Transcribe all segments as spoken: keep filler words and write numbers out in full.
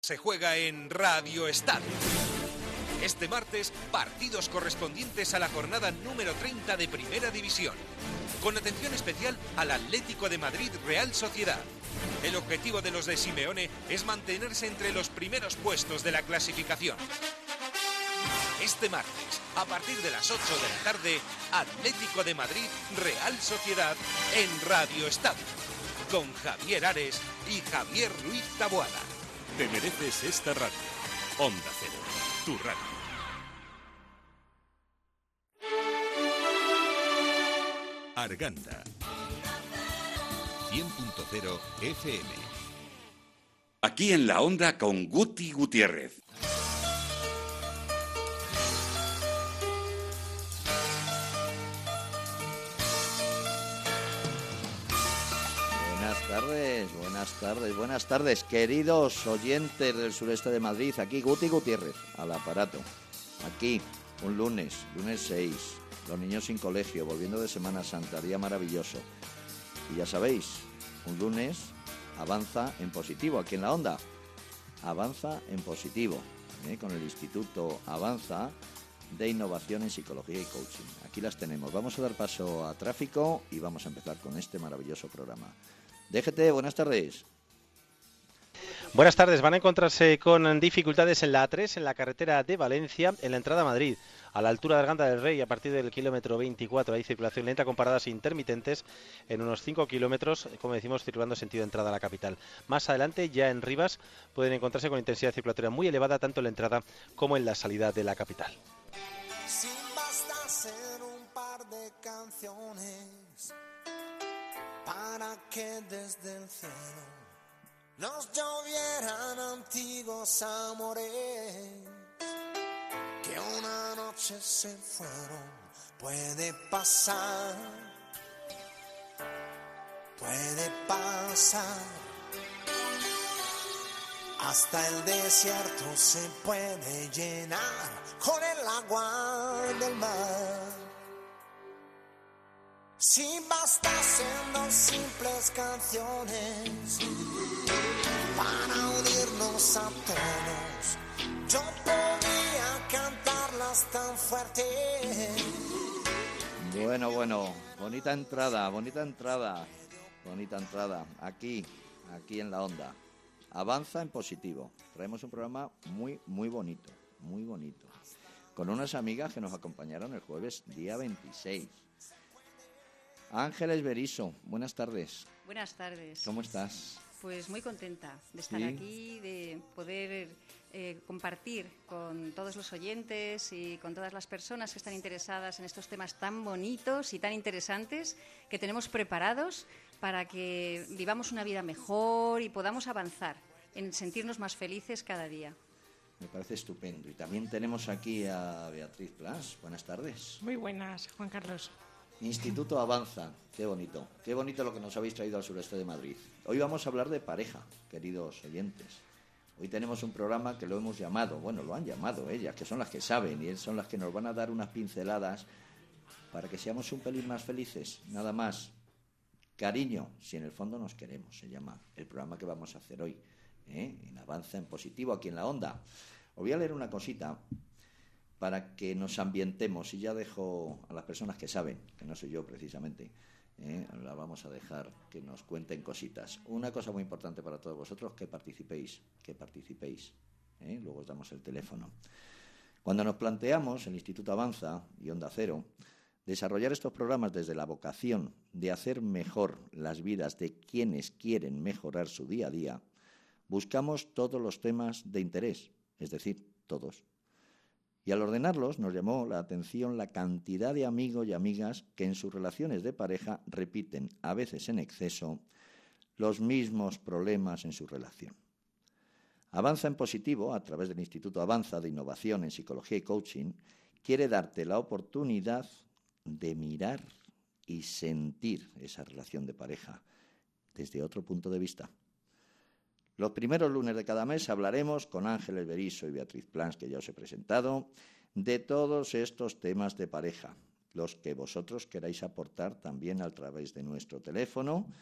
Se juega en Radio Estadio. Este martes, partidos correspondientes a la jornada número treinta de Primera División. Con atención especial al Atlético de Madrid Real Sociedad. El objetivo de los de Simeone es mantenerse entre los primeros puestos de la clasificación. Este martes, a partir de las ocho de la tarde, Atlético de Madrid Real Sociedad en Radio Estadio. Con Javier Ares y Javier Ruiz Taboada. Te mereces esta radio. Onda Cero, tu radio. Arganda. cien punto cero F M. Aquí en la Onda con Guti Gutiérrez. Buenas tardes, buenas tardes, buenas tardes, queridos oyentes del sureste de Madrid. Aquí Guti Gutiérrez, al aparato. Aquí, un lunes, lunes seis, los niños sin colegio, volviendo de Semana Santa, día maravilloso. Y ya sabéis, un lunes avanza en positivo, aquí en la Onda. Avanza en positivo, ¿eh? Con el Instituto Avanza de Innovación en Psicología y Coaching. Aquí las tenemos. Vamos a dar paso a tráfico y vamos a empezar con este maravilloso programa. D G T, buenas tardes. Buenas tardes. Van a encontrarse con dificultades en la A tres, en la carretera de Valencia, en la entrada a Madrid, a la altura de Arganda del Rey, a partir del kilómetro veinticuatro. Hay circulación lenta con paradas intermitentes en unos cinco kilómetros, como decimos, circulando sentido de entrada a la capital. Más adelante, ya en Rivas, pueden encontrarse con intensidad circulatoria muy elevada, tanto en la entrada como en la salida de la capital. Si bastasen un par de canciones para que desde el cielo nos llovieran antiguos amores que una noche se fueron, puede pasar, puede pasar. Hasta el desierto se puede llenar con el agua del mar. Si bastasen dos simples canciones para unirnos a todos, yo podría cantarlas tan fuerte. Bueno, bueno, bonita entrada, bonita entrada, bonita entrada. Aquí, aquí en la Onda. Avanza en positivo. Traemos un programa muy, muy bonito, muy bonito. Con unas amigas que nos acompañaron el jueves día veintiséis. Ángeles Berisso, buenas tardes. Buenas tardes. ¿Cómo estás? Pues muy contenta de estar ¿Sí? aquí, de poder eh, compartir con todos los oyentes y con todas las personas que están interesadas en estos temas tan bonitos y tan interesantes que tenemos preparados para que vivamos una vida mejor y podamos avanzar en sentirnos más felices cada día. Me parece estupendo. Y también tenemos aquí a Beatriz Plas. Buenas tardes. Muy buenas, Juan Carlos. Instituto Avanza, qué bonito, qué bonito lo que nos habéis traído al sureste de Madrid. Hoy vamos a hablar de pareja, queridos oyentes. Hoy tenemos un programa que lo hemos llamado, bueno, lo han llamado ellas, que son las que saben y son las que nos van a dar unas pinceladas para que seamos un pelín más felices, nada más. Cariño, si en el fondo nos queremos, se llama el programa que vamos a hacer hoy, ¿eh? En Avanza en positivo, aquí en la Onda. Os voy a leer una cosita para que nos ambientemos, y ya dejo a las personas que saben, que no soy yo precisamente, ¿eh? La vamos a dejar que nos cuenten cositas. Una cosa muy importante para todos vosotros, que participéis, que participéis, ¿eh? Luego os damos el teléfono. Cuando nos planteamos, el Instituto Avanza y Onda Cero, desarrollar estos programas desde la vocación de hacer mejor las vidas de quienes quieren mejorar su día a día, buscamos todos los temas de interés, es decir, todos. Y al ordenarlos nos llamó la atención la cantidad de amigos y amigas que en sus relaciones de pareja repiten, a veces en exceso, los mismos problemas en su relación. Avanza en positivo, a través del Instituto Avanza de Innovación en Psicología y Coaching, quiere darte la oportunidad de mirar y sentir esa relación de pareja desde otro punto de vista. Los primeros lunes de cada mes hablaremos con Ángeles Berisso y Beatriz Plas, que ya os he presentado, de todos estos temas de pareja, los que vosotros queráis aportar también a través de nuestro teléfono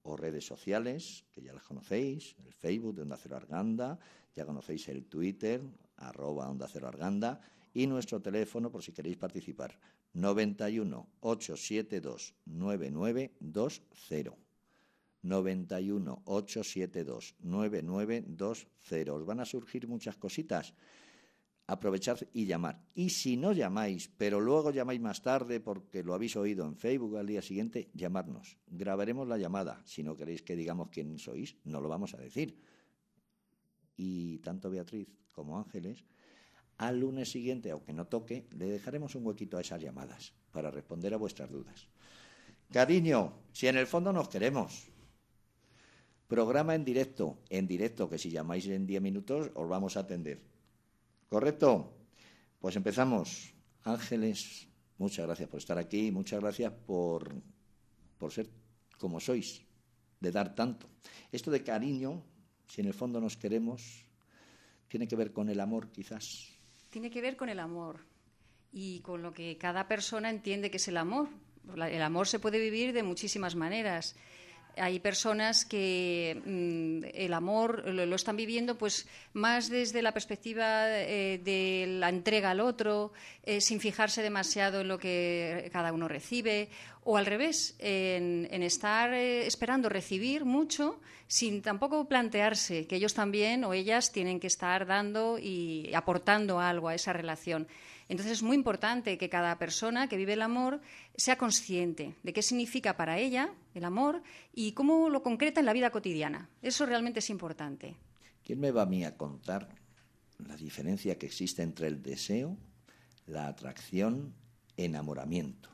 o redes sociales, que ya las conocéis, el Facebook de Onda Cero Arganda, ya conocéis el Twitter, arroba Onda Cero Arganda, y nuestro teléfono, por si queréis participar, noventa y uno, ochocientos setenta y dos, noventa y nueve veinte. noventa y uno, ochocientos setenta y dos, noventa y nueve veinte. Os van a surgir muchas cositas. Aprovechad y llamar. Y si no llamáis, pero luego llamáis más tarde porque lo habéis oído en Facebook al día siguiente, llamadnos. Grabaremos la llamada. Si no queréis que digamos quién sois, no lo vamos a decir. Y tanto Beatriz como Ángeles, al lunes siguiente, aunque no toque, le dejaremos un huequito a esas llamadas para responder a vuestras dudas. Cariño, si en el fondo nos queremos. Programa en directo, en directo, que si llamáis en diez minutos os vamos a atender. ¿Correcto? Pues empezamos. Ángeles, muchas gracias por estar aquí, muchas gracias por, por ser como sois, de dar tanto. Esto de cariño, si en el fondo nos queremos, tiene que ver con el amor, quizás. Tiene que ver con el amor y con lo que cada persona entiende que es el amor. El amor se puede vivir de muchísimas maneras. Hay personas que mmm, el amor lo, lo están viviendo pues más desde la perspectiva eh, de la entrega al otro, eh, sin fijarse demasiado en lo que cada uno recibe, o al revés, en, en estar eh, esperando recibir mucho sin tampoco plantearse que ellos también o ellas tienen que estar dando y aportando algo a esa relación. Entonces es muy importante que cada persona que vive el amor sea consciente de qué significa para ella el amor y cómo lo concreta en la vida cotidiana. Eso realmente es importante. ¿Quién me va a mí a contar la diferencia que existe entre el deseo, la atracción, enamoramiento?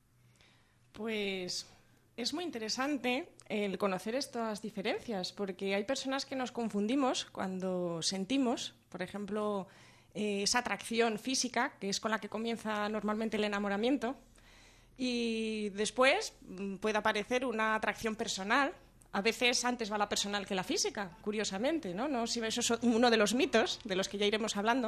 Pues es muy interesante el conocer estas diferencias, porque hay personas que nos confundimos cuando sentimos, por ejemplo, eh, esa atracción física, que es con la que comienza normalmente el enamoramiento, y después puede aparecer una atracción personal. A veces antes va la personal que la física, curiosamente, ¿no? No, si eso es uno de los mitos de los que ya iremos hablando.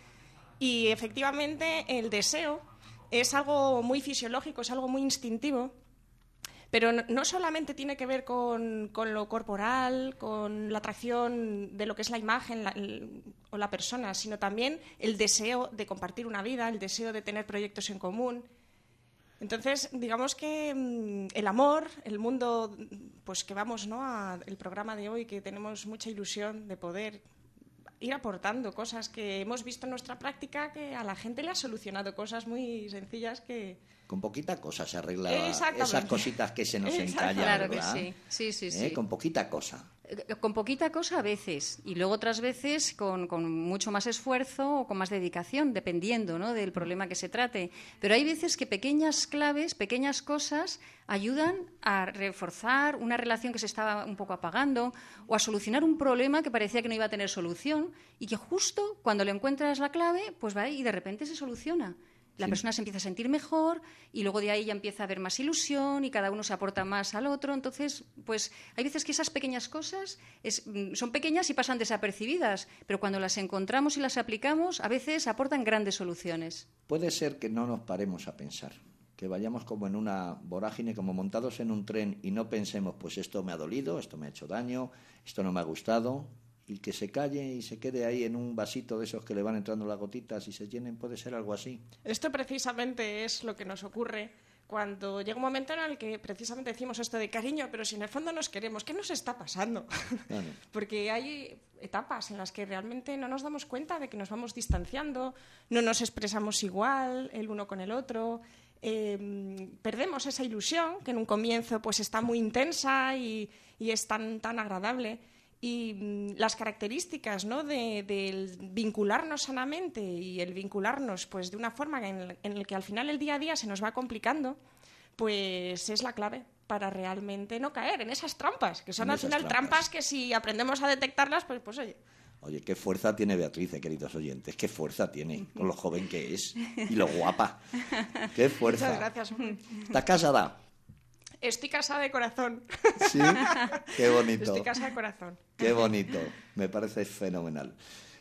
Y efectivamente el deseo es algo muy fisiológico, es algo muy instintivo, pero no solamente tiene que ver con, con lo corporal, con la atracción de lo que es la imagen la, el, o la persona, sino también el deseo de compartir una vida, el deseo de tener proyectos en común. Entonces, digamos que mmm, el amor, el mundo, pues que vamos, ¿no?, a el programa de hoy, que tenemos mucha ilusión de poder ir aportando cosas que hemos visto en nuestra práctica, que a la gente le ha solucionado cosas muy sencillas que... Con poquita cosa se arregla esas cositas que se nos encallan, claro, ¿verdad? Que sí, sí, sí, ¿Eh? sí. Con poquita cosa. Con poquita cosa a veces, y luego otras veces con, con mucho más esfuerzo o con más dedicación, dependiendo, ¿no?, del problema que se trate. Pero hay veces que pequeñas claves, pequeñas cosas ayudan a reforzar una relación que se estaba un poco apagando o a solucionar un problema que parecía que no iba a tener solución y que justo cuando le encuentras la clave, pues va y de repente se soluciona. La sí. persona se empieza a sentir mejor y luego de ahí ya empieza a haber más ilusión y cada uno se aporta más al otro. Entonces, pues hay veces que esas pequeñas cosas es, son pequeñas y pasan desapercibidas, pero cuando las encontramos y las aplicamos, a veces aportan grandes soluciones. Puede ser que no nos paremos a pensar, que vayamos como en una vorágine, como montados en un tren y no pensemos, pues esto me ha dolido, esto me ha hecho daño, esto no me ha gustado... y que se calle y se quede ahí en un vasito de esos que le van entrando las gotitas y se llenen, puede ser algo así. Esto precisamente es lo que nos ocurre cuando llega un momento en el que precisamente decimos esto de cariño, pero si en el fondo nos queremos, ¿qué nos está pasando? Claro. Porque hay etapas en las que realmente no nos damos cuenta de que nos vamos distanciando, no nos expresamos igual el uno con el otro, eh, perdemos esa ilusión que en un comienzo pues está muy intensa y, y es tan, tan agradable. Y las características, ¿no?, de, de vincularnos sanamente y el vincularnos pues de una forma en la en que al final el día a día se nos va complicando, pues es la clave para realmente no caer en esas trampas, que son en al final trampas. trampas que si aprendemos a detectarlas, pues, pues oye... Oye, qué fuerza tiene Beatriz, eh, queridos oyentes, qué fuerza tiene, con lo joven que es y lo guapa. Qué fuerza. Muchas gracias. ¿Estás casada? Estoy casada de corazón. Sí, qué bonito. Estoy casada de corazón. Qué bonito, me parece fenomenal.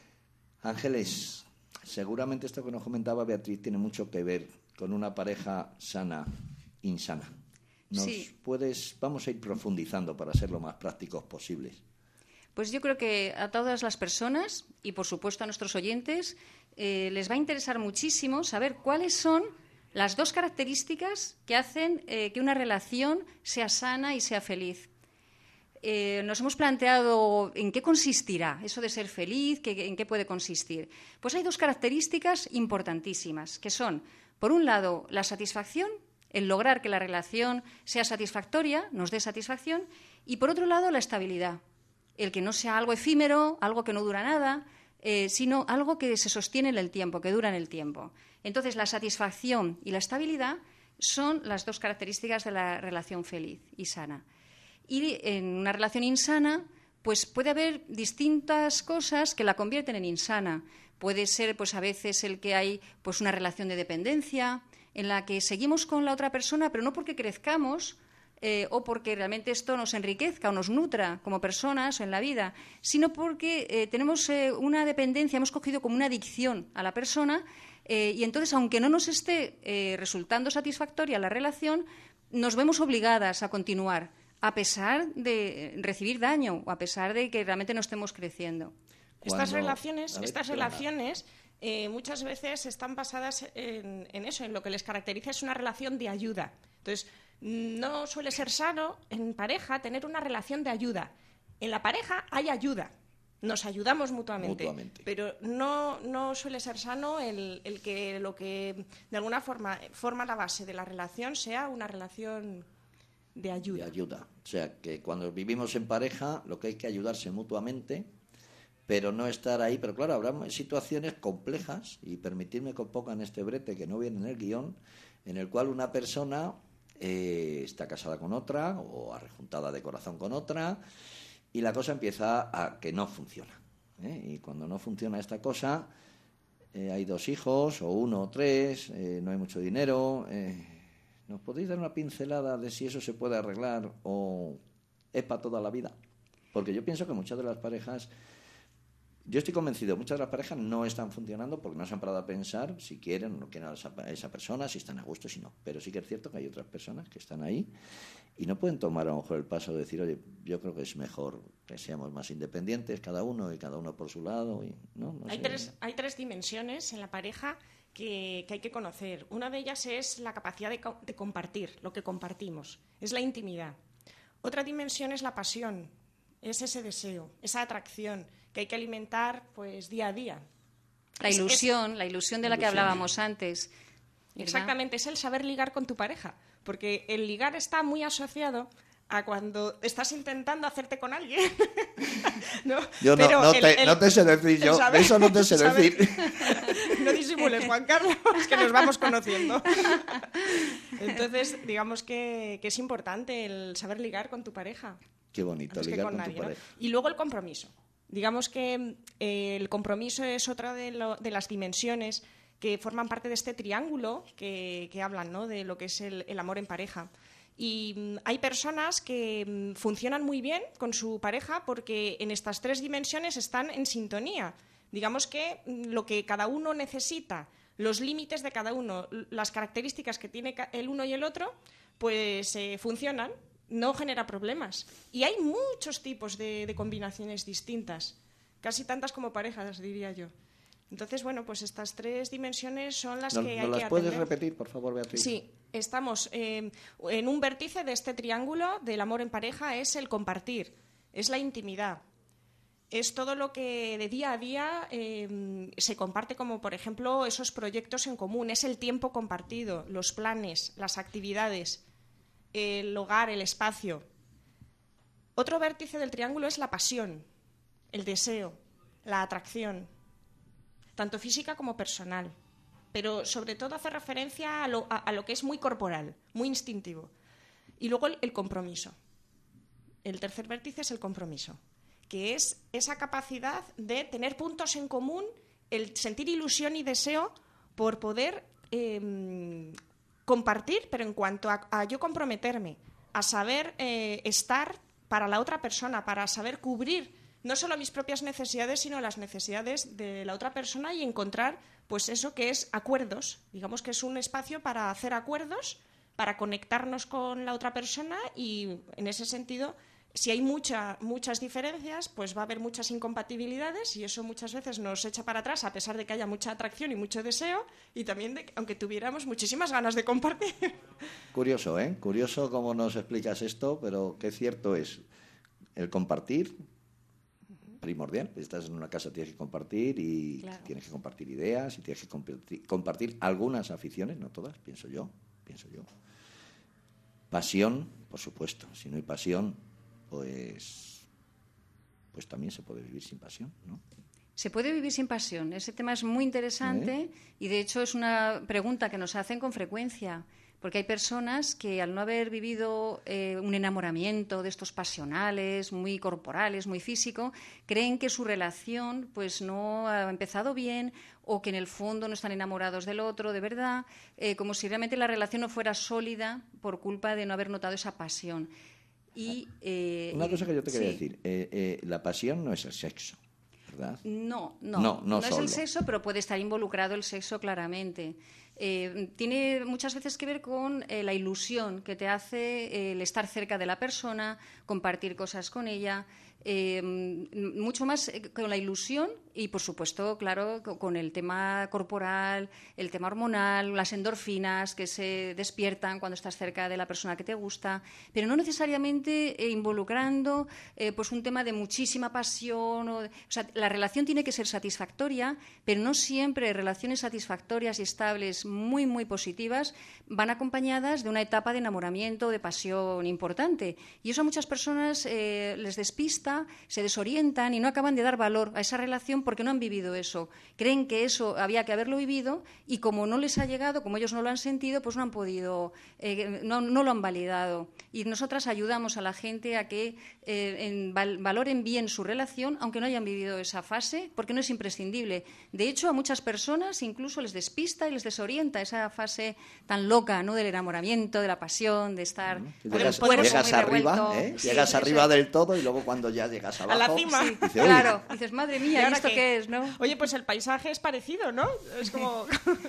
Ángeles, seguramente esto que nos comentaba Beatriz tiene mucho que ver con una pareja sana, insana. ¿Nos Sí. puedes, vamos a ir profundizando para ser lo más prácticos posibles? Pues yo creo que a todas las personas y, por supuesto, a nuestros oyentes eh, les va a interesar muchísimo saber cuáles son las dos características que hacen eh, que una relación sea sana y sea feliz. Eh, nos hemos planteado en qué consistirá eso de ser feliz, que, en qué puede consistir. Pues hay dos características importantísimas, que son, por un lado, la satisfacción, el lograr que la relación sea satisfactoria, nos dé satisfacción, y, por otro lado, la estabilidad. El que no sea algo efímero, algo que no dura nada, eh, sino algo que se sostiene en el tiempo, que dura en el tiempo. Entonces, la satisfacción y la estabilidad son las dos características de la relación feliz y sana. Y en una relación insana, pues puede haber distintas cosas que la convierten en insana. Puede ser, pues a veces, el que hay pues una relación de dependencia en la que seguimos con la otra persona, pero no porque crezcamos, Eh, o porque realmente esto nos enriquezca o nos nutra como personas o en la vida, sino porque eh, tenemos eh, una dependencia, hemos cogido como una adicción a la persona eh, y entonces, aunque no nos esté eh, resultando satisfactoria la relación, nos vemos obligadas a continuar, a pesar de recibir daño o a pesar de que realmente no estemos creciendo. Estas Cuando- relaciones, a ver, estas Yolanda. relaciones eh, muchas veces están basadas en, en eso, en lo que les caracteriza es una relación de ayuda. Entonces, no suele ser sano en pareja tener una relación de ayuda. En la pareja hay ayuda, nos ayudamos mutuamente, Mutuamente. pero no, no suele ser sano el, el que lo que de alguna forma forma la base de la relación sea una relación de ayuda. De ayuda. O sea, que cuando vivimos en pareja, lo que hay que ayudarse mutuamente, pero no estar ahí. Pero claro, habrá situaciones complejas, y permitirme que ponga en este brete que no viene en el guión, en el cual una persona eh, está casada con otra o arrejuntada de corazón con otra, y la cosa empieza a que no funciona. ¿eh? Y cuando no funciona esta cosa, eh, hay dos hijos, o uno o tres, eh, no hay mucho dinero. Eh, ¿Nos podéis dar una pincelada de si eso se puede arreglar o es para toda la vida? Porque yo pienso que muchas de las parejas, yo estoy convencido, muchas de las parejas no están funcionando porque no se han parado a pensar si quieren o no quieren a esa, a esa persona, si están a gusto, si no. Pero sí que es cierto que hay otras personas que están ahí y no pueden tomar a lo mejor el paso de decir, oye, yo creo que es mejor que seamos más independientes cada uno y cada uno por su lado. Y, ¿no? No Hay sé. tres, hay tres dimensiones en la pareja que, que hay que conocer. Una de ellas es la capacidad de, co- de compartir, lo que compartimos, es la intimidad. Otra dimensión es la pasión, es ese deseo, esa atracción que hay que alimentar pues día a día. La Es- es- ilusión, la ilusión de la que Ilusión. hablábamos antes. ¿verdad? Exactamente, es el saber ligar con tu pareja, porque el ligar está muy asociado a cuando estás intentando hacerte con alguien. ¿no? Yo no, Pero no el- te, el- no te sé decir, el yo saber- eso no te sé el saber- decir. No disimules, Juan Carlos, que nos vamos conociendo. Entonces, digamos que, que es importante el saber ligar con tu pareja. Qué bonito, Antes que ligar con con nadie, tu ¿no? pareja. Y luego el compromiso. Digamos que eh, el compromiso es otra de, lo- de las dimensiones que forman parte de este triángulo que, que hablan, ¿no? De lo que es el, el amor en pareja. Y mm, hay personas que mm, funcionan muy bien con su pareja porque en estas tres dimensiones están en sintonía. Digamos que mm, lo que cada uno necesita, los límites de cada uno, l- las características que tiene ca- el uno y el otro, pues eh, funcionan, no genera problemas. Y hay muchos tipos de, de combinaciones distintas, casi tantas como parejas, diría yo. Entonces, bueno, pues estas tres dimensiones son las ¿No, que ¿no hay las que puedes atender. repetir, por favor, Beatriz? Sí, estamos eh, en un vértice de este triángulo del amor en pareja, es el compartir, es la intimidad. Es todo lo que de día a día eh, se comparte, como por ejemplo esos proyectos en común, es el tiempo compartido, los planes, las actividades, el hogar, el espacio. Otro vértice del triángulo es la pasión, el deseo, la atracción, tanto física como personal, pero sobre todo hace referencia a lo, a, a lo que es muy corporal, muy instintivo. Y luego el, el compromiso. El tercer vértice es el compromiso, que es esa capacidad de tener puntos en común, el sentir ilusión y deseo por poder eh, compartir, pero en cuanto a, a yo comprometerme, a saber eh, estar para la otra persona, para saber cubrir no solo mis propias necesidades, sino las necesidades de la otra persona y encontrar, pues eso que es acuerdos. Digamos que es un espacio para hacer acuerdos para conectarnos con la otra persona y, en ese sentido, si hay mucha, muchas diferencias, pues va a haber muchas incompatibilidades y eso muchas veces nos echa para atrás, a pesar de que haya mucha atracción y mucho deseo, y también de, aunque tuviéramos muchísimas ganas de compartir. Curioso, ¿eh? Curioso cómo nos explicas esto, pero qué cierto es. El compartir, primordial. Estás en una casa, tienes que compartir y claro. tienes que compartir ideas y tienes que compartir, compartir algunas aficiones, no todas, pienso yo, pienso yo. Pasión, por supuesto. Si no hay pasión, pues, pues también se puede vivir sin pasión, ¿no? Se puede vivir sin pasión. Ese tema es muy interesante ¿Eh? y, de hecho, es una pregunta que nos hacen con frecuencia. Porque hay personas que, al no haber vivido eh, un enamoramiento de estos pasionales, muy corporales, muy físico, creen que su relación pues no ha empezado bien o que en el fondo no están enamorados del otro de verdad, eh, como si realmente la relación no fuera sólida por culpa de no haber notado esa pasión. Y, eh, Una cosa que yo te quería sí. decir, eh, eh, la pasión no es el sexo, ¿verdad? No, no, no, no, no es el sexo, pero puede estar involucrado el sexo claramente. Eh, tiene muchas veces que ver con eh, la ilusión que te hace eh, el estar cerca de la persona, compartir cosas con ella, eh, mucho más con la ilusión y, por supuesto, claro, con el tema corporal, el tema hormonal, las endorfinas que se despiertan cuando estás cerca de la persona que te gusta, pero no necesariamente eh, involucrando eh, pues un tema de muchísima pasión. O, o sea, la relación tiene que ser satisfactoria, pero no siempre relaciones satisfactorias y estables muy, muy positivas van acompañadas de una etapa de enamoramiento, de pasión importante. Y eso a muchas personas eh, les despista, se desorientan y no acaban de dar valor a esa relación porque no han vivido eso. Creen que eso había que haberlo vivido y, como no les ha llegado, como ellos no lo han sentido, pues no han podido, eh, no, no lo han validado. Y nosotras ayudamos a la gente a que eh, en, val, valoren bien su relación, aunque no hayan vivido esa fase, porque no es imprescindible. De hecho, a muchas personas incluso les despista y les desorienta esa fase tan loca, ¿no?, del enamoramiento, de la pasión, de estar uh-huh. con llegas, el cuerpo llegas muy arriba, revuelto. ¿eh? Sí, llegas sí, arriba sí. del todo y luego cuando ya llegas abajo, a la cima. Sí, dice, claro, dices, madre mía, ¿y esto qué? qué es, no? Oye, pues el paisaje es parecido, ¿no? Es como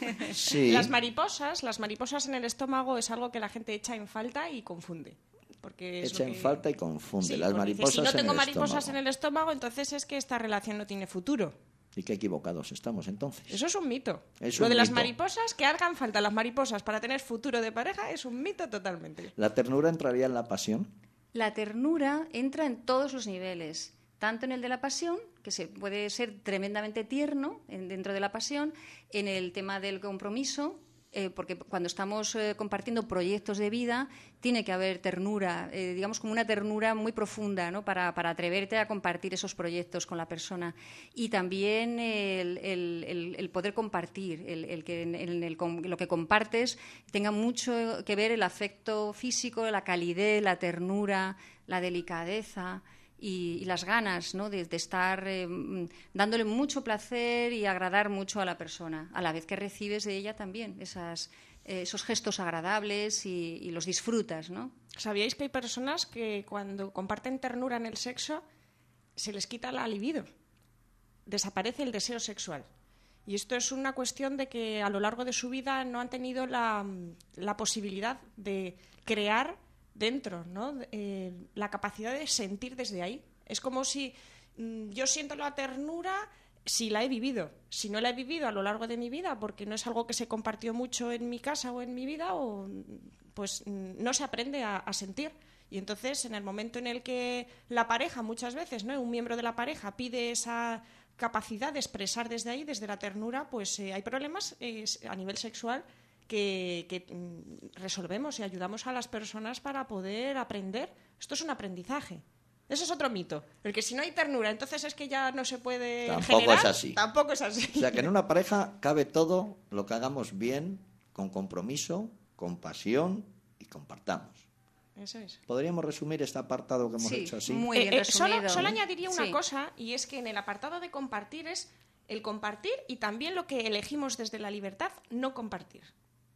sí. las mariposas, las mariposas en el estómago es algo que la gente echa en falta y confunde. Porque es echa lo en que... falta y confunde sí, las mariposas. Dice, si no tengo en el mariposas estómago. en el estómago, entonces es que esta relación no tiene futuro. ¿Y qué equivocados estamos entonces? Eso es un mito. Es Lo un de las mito. mariposas, que hagan falta las mariposas para tener futuro de pareja, es un mito totalmente. ¿La ternura entraría en la pasión? La ternura entra en todos los niveles, tanto en el de la pasión, que se puede ser tremendamente tierno en, dentro de la pasión, en el tema del compromiso, eh, porque cuando estamos eh, compartiendo proyectos de vida tiene que haber ternura, eh, digamos como una ternura muy profunda, ¿no?, para, para atreverte a compartir esos proyectos con la persona. Y también el, el, el, el poder compartir, el, el que en, en el, lo que compartes tenga mucho que ver el afecto físico, la calidez, la ternura, la delicadeza y, y las ganas, ¿no?, de, de estar eh, dándole mucho placer y agradar mucho a la persona, a la vez que recibes de ella también esas, eh, esos gestos agradables y, y los disfrutas, ¿no? ¿Sabíais que hay personas que cuando comparten ternura en el sexo se les quita la libido? Desaparece el deseo sexual. Y esto es una cuestión de que a lo largo de su vida no han tenido la, la posibilidad de crear dentro, ¿no?, eh, la capacidad de sentir desde ahí. Es como si mm, yo siento la ternura si la he vivido. Si no la he vivido a lo largo de mi vida, porque no es algo que se compartió mucho en mi casa o en mi vida, o, pues mm, no se aprende a, a sentir. Y entonces, en el momento en el que la pareja, muchas veces, ¿no?, un miembro de la pareja pide esa capacidad de expresar desde ahí, desde la ternura, pues eh, hay problemas eh, a nivel sexual que, que mm, resolvemos y ayudamos a las personas para poder aprender. Esto es un aprendizaje. Ese es otro mito. El que si no hay ternura, entonces es que ya no se puede Tampoco generar. es así. Tampoco es así. O sea, que en una pareja cabe todo lo que hagamos bien, con compromiso, con pasión y compartamos. Eso es. ¿Podríamos resumir este apartado que hemos Sí, hecho así? muy bien Eh, eh, resumido. solo, solo añadiría una Sí. cosa, y es que en el apartado de compartir es el compartir y también lo que elegimos desde la libertad, no compartir.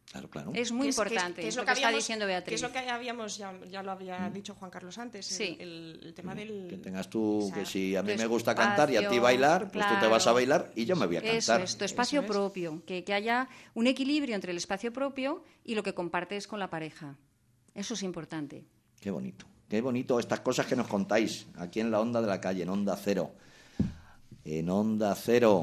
Claro, claro. Es muy Que es- que es- importante, que es lo lo que que está habíamos- diciendo que Beatriz. es lo que habíamos, ya, ya lo había Mm. dicho Juan Carlos antes, el, Sí. el, el tema del... Que tengas tú, esa- que si a mí tu me gusta cantar y a ti espacio, bailar, pues tú te vas a claro. bailar y yo me voy a Eso cantar. es, tu espacio Eso es. propio, que, que haya un equilibrio entre el espacio propio y lo que compartes con la pareja. Eso es importante. Qué bonito, qué bonito estas cosas que nos contáis aquí en la Onda de la Calle, en Onda Cero. En Onda Cero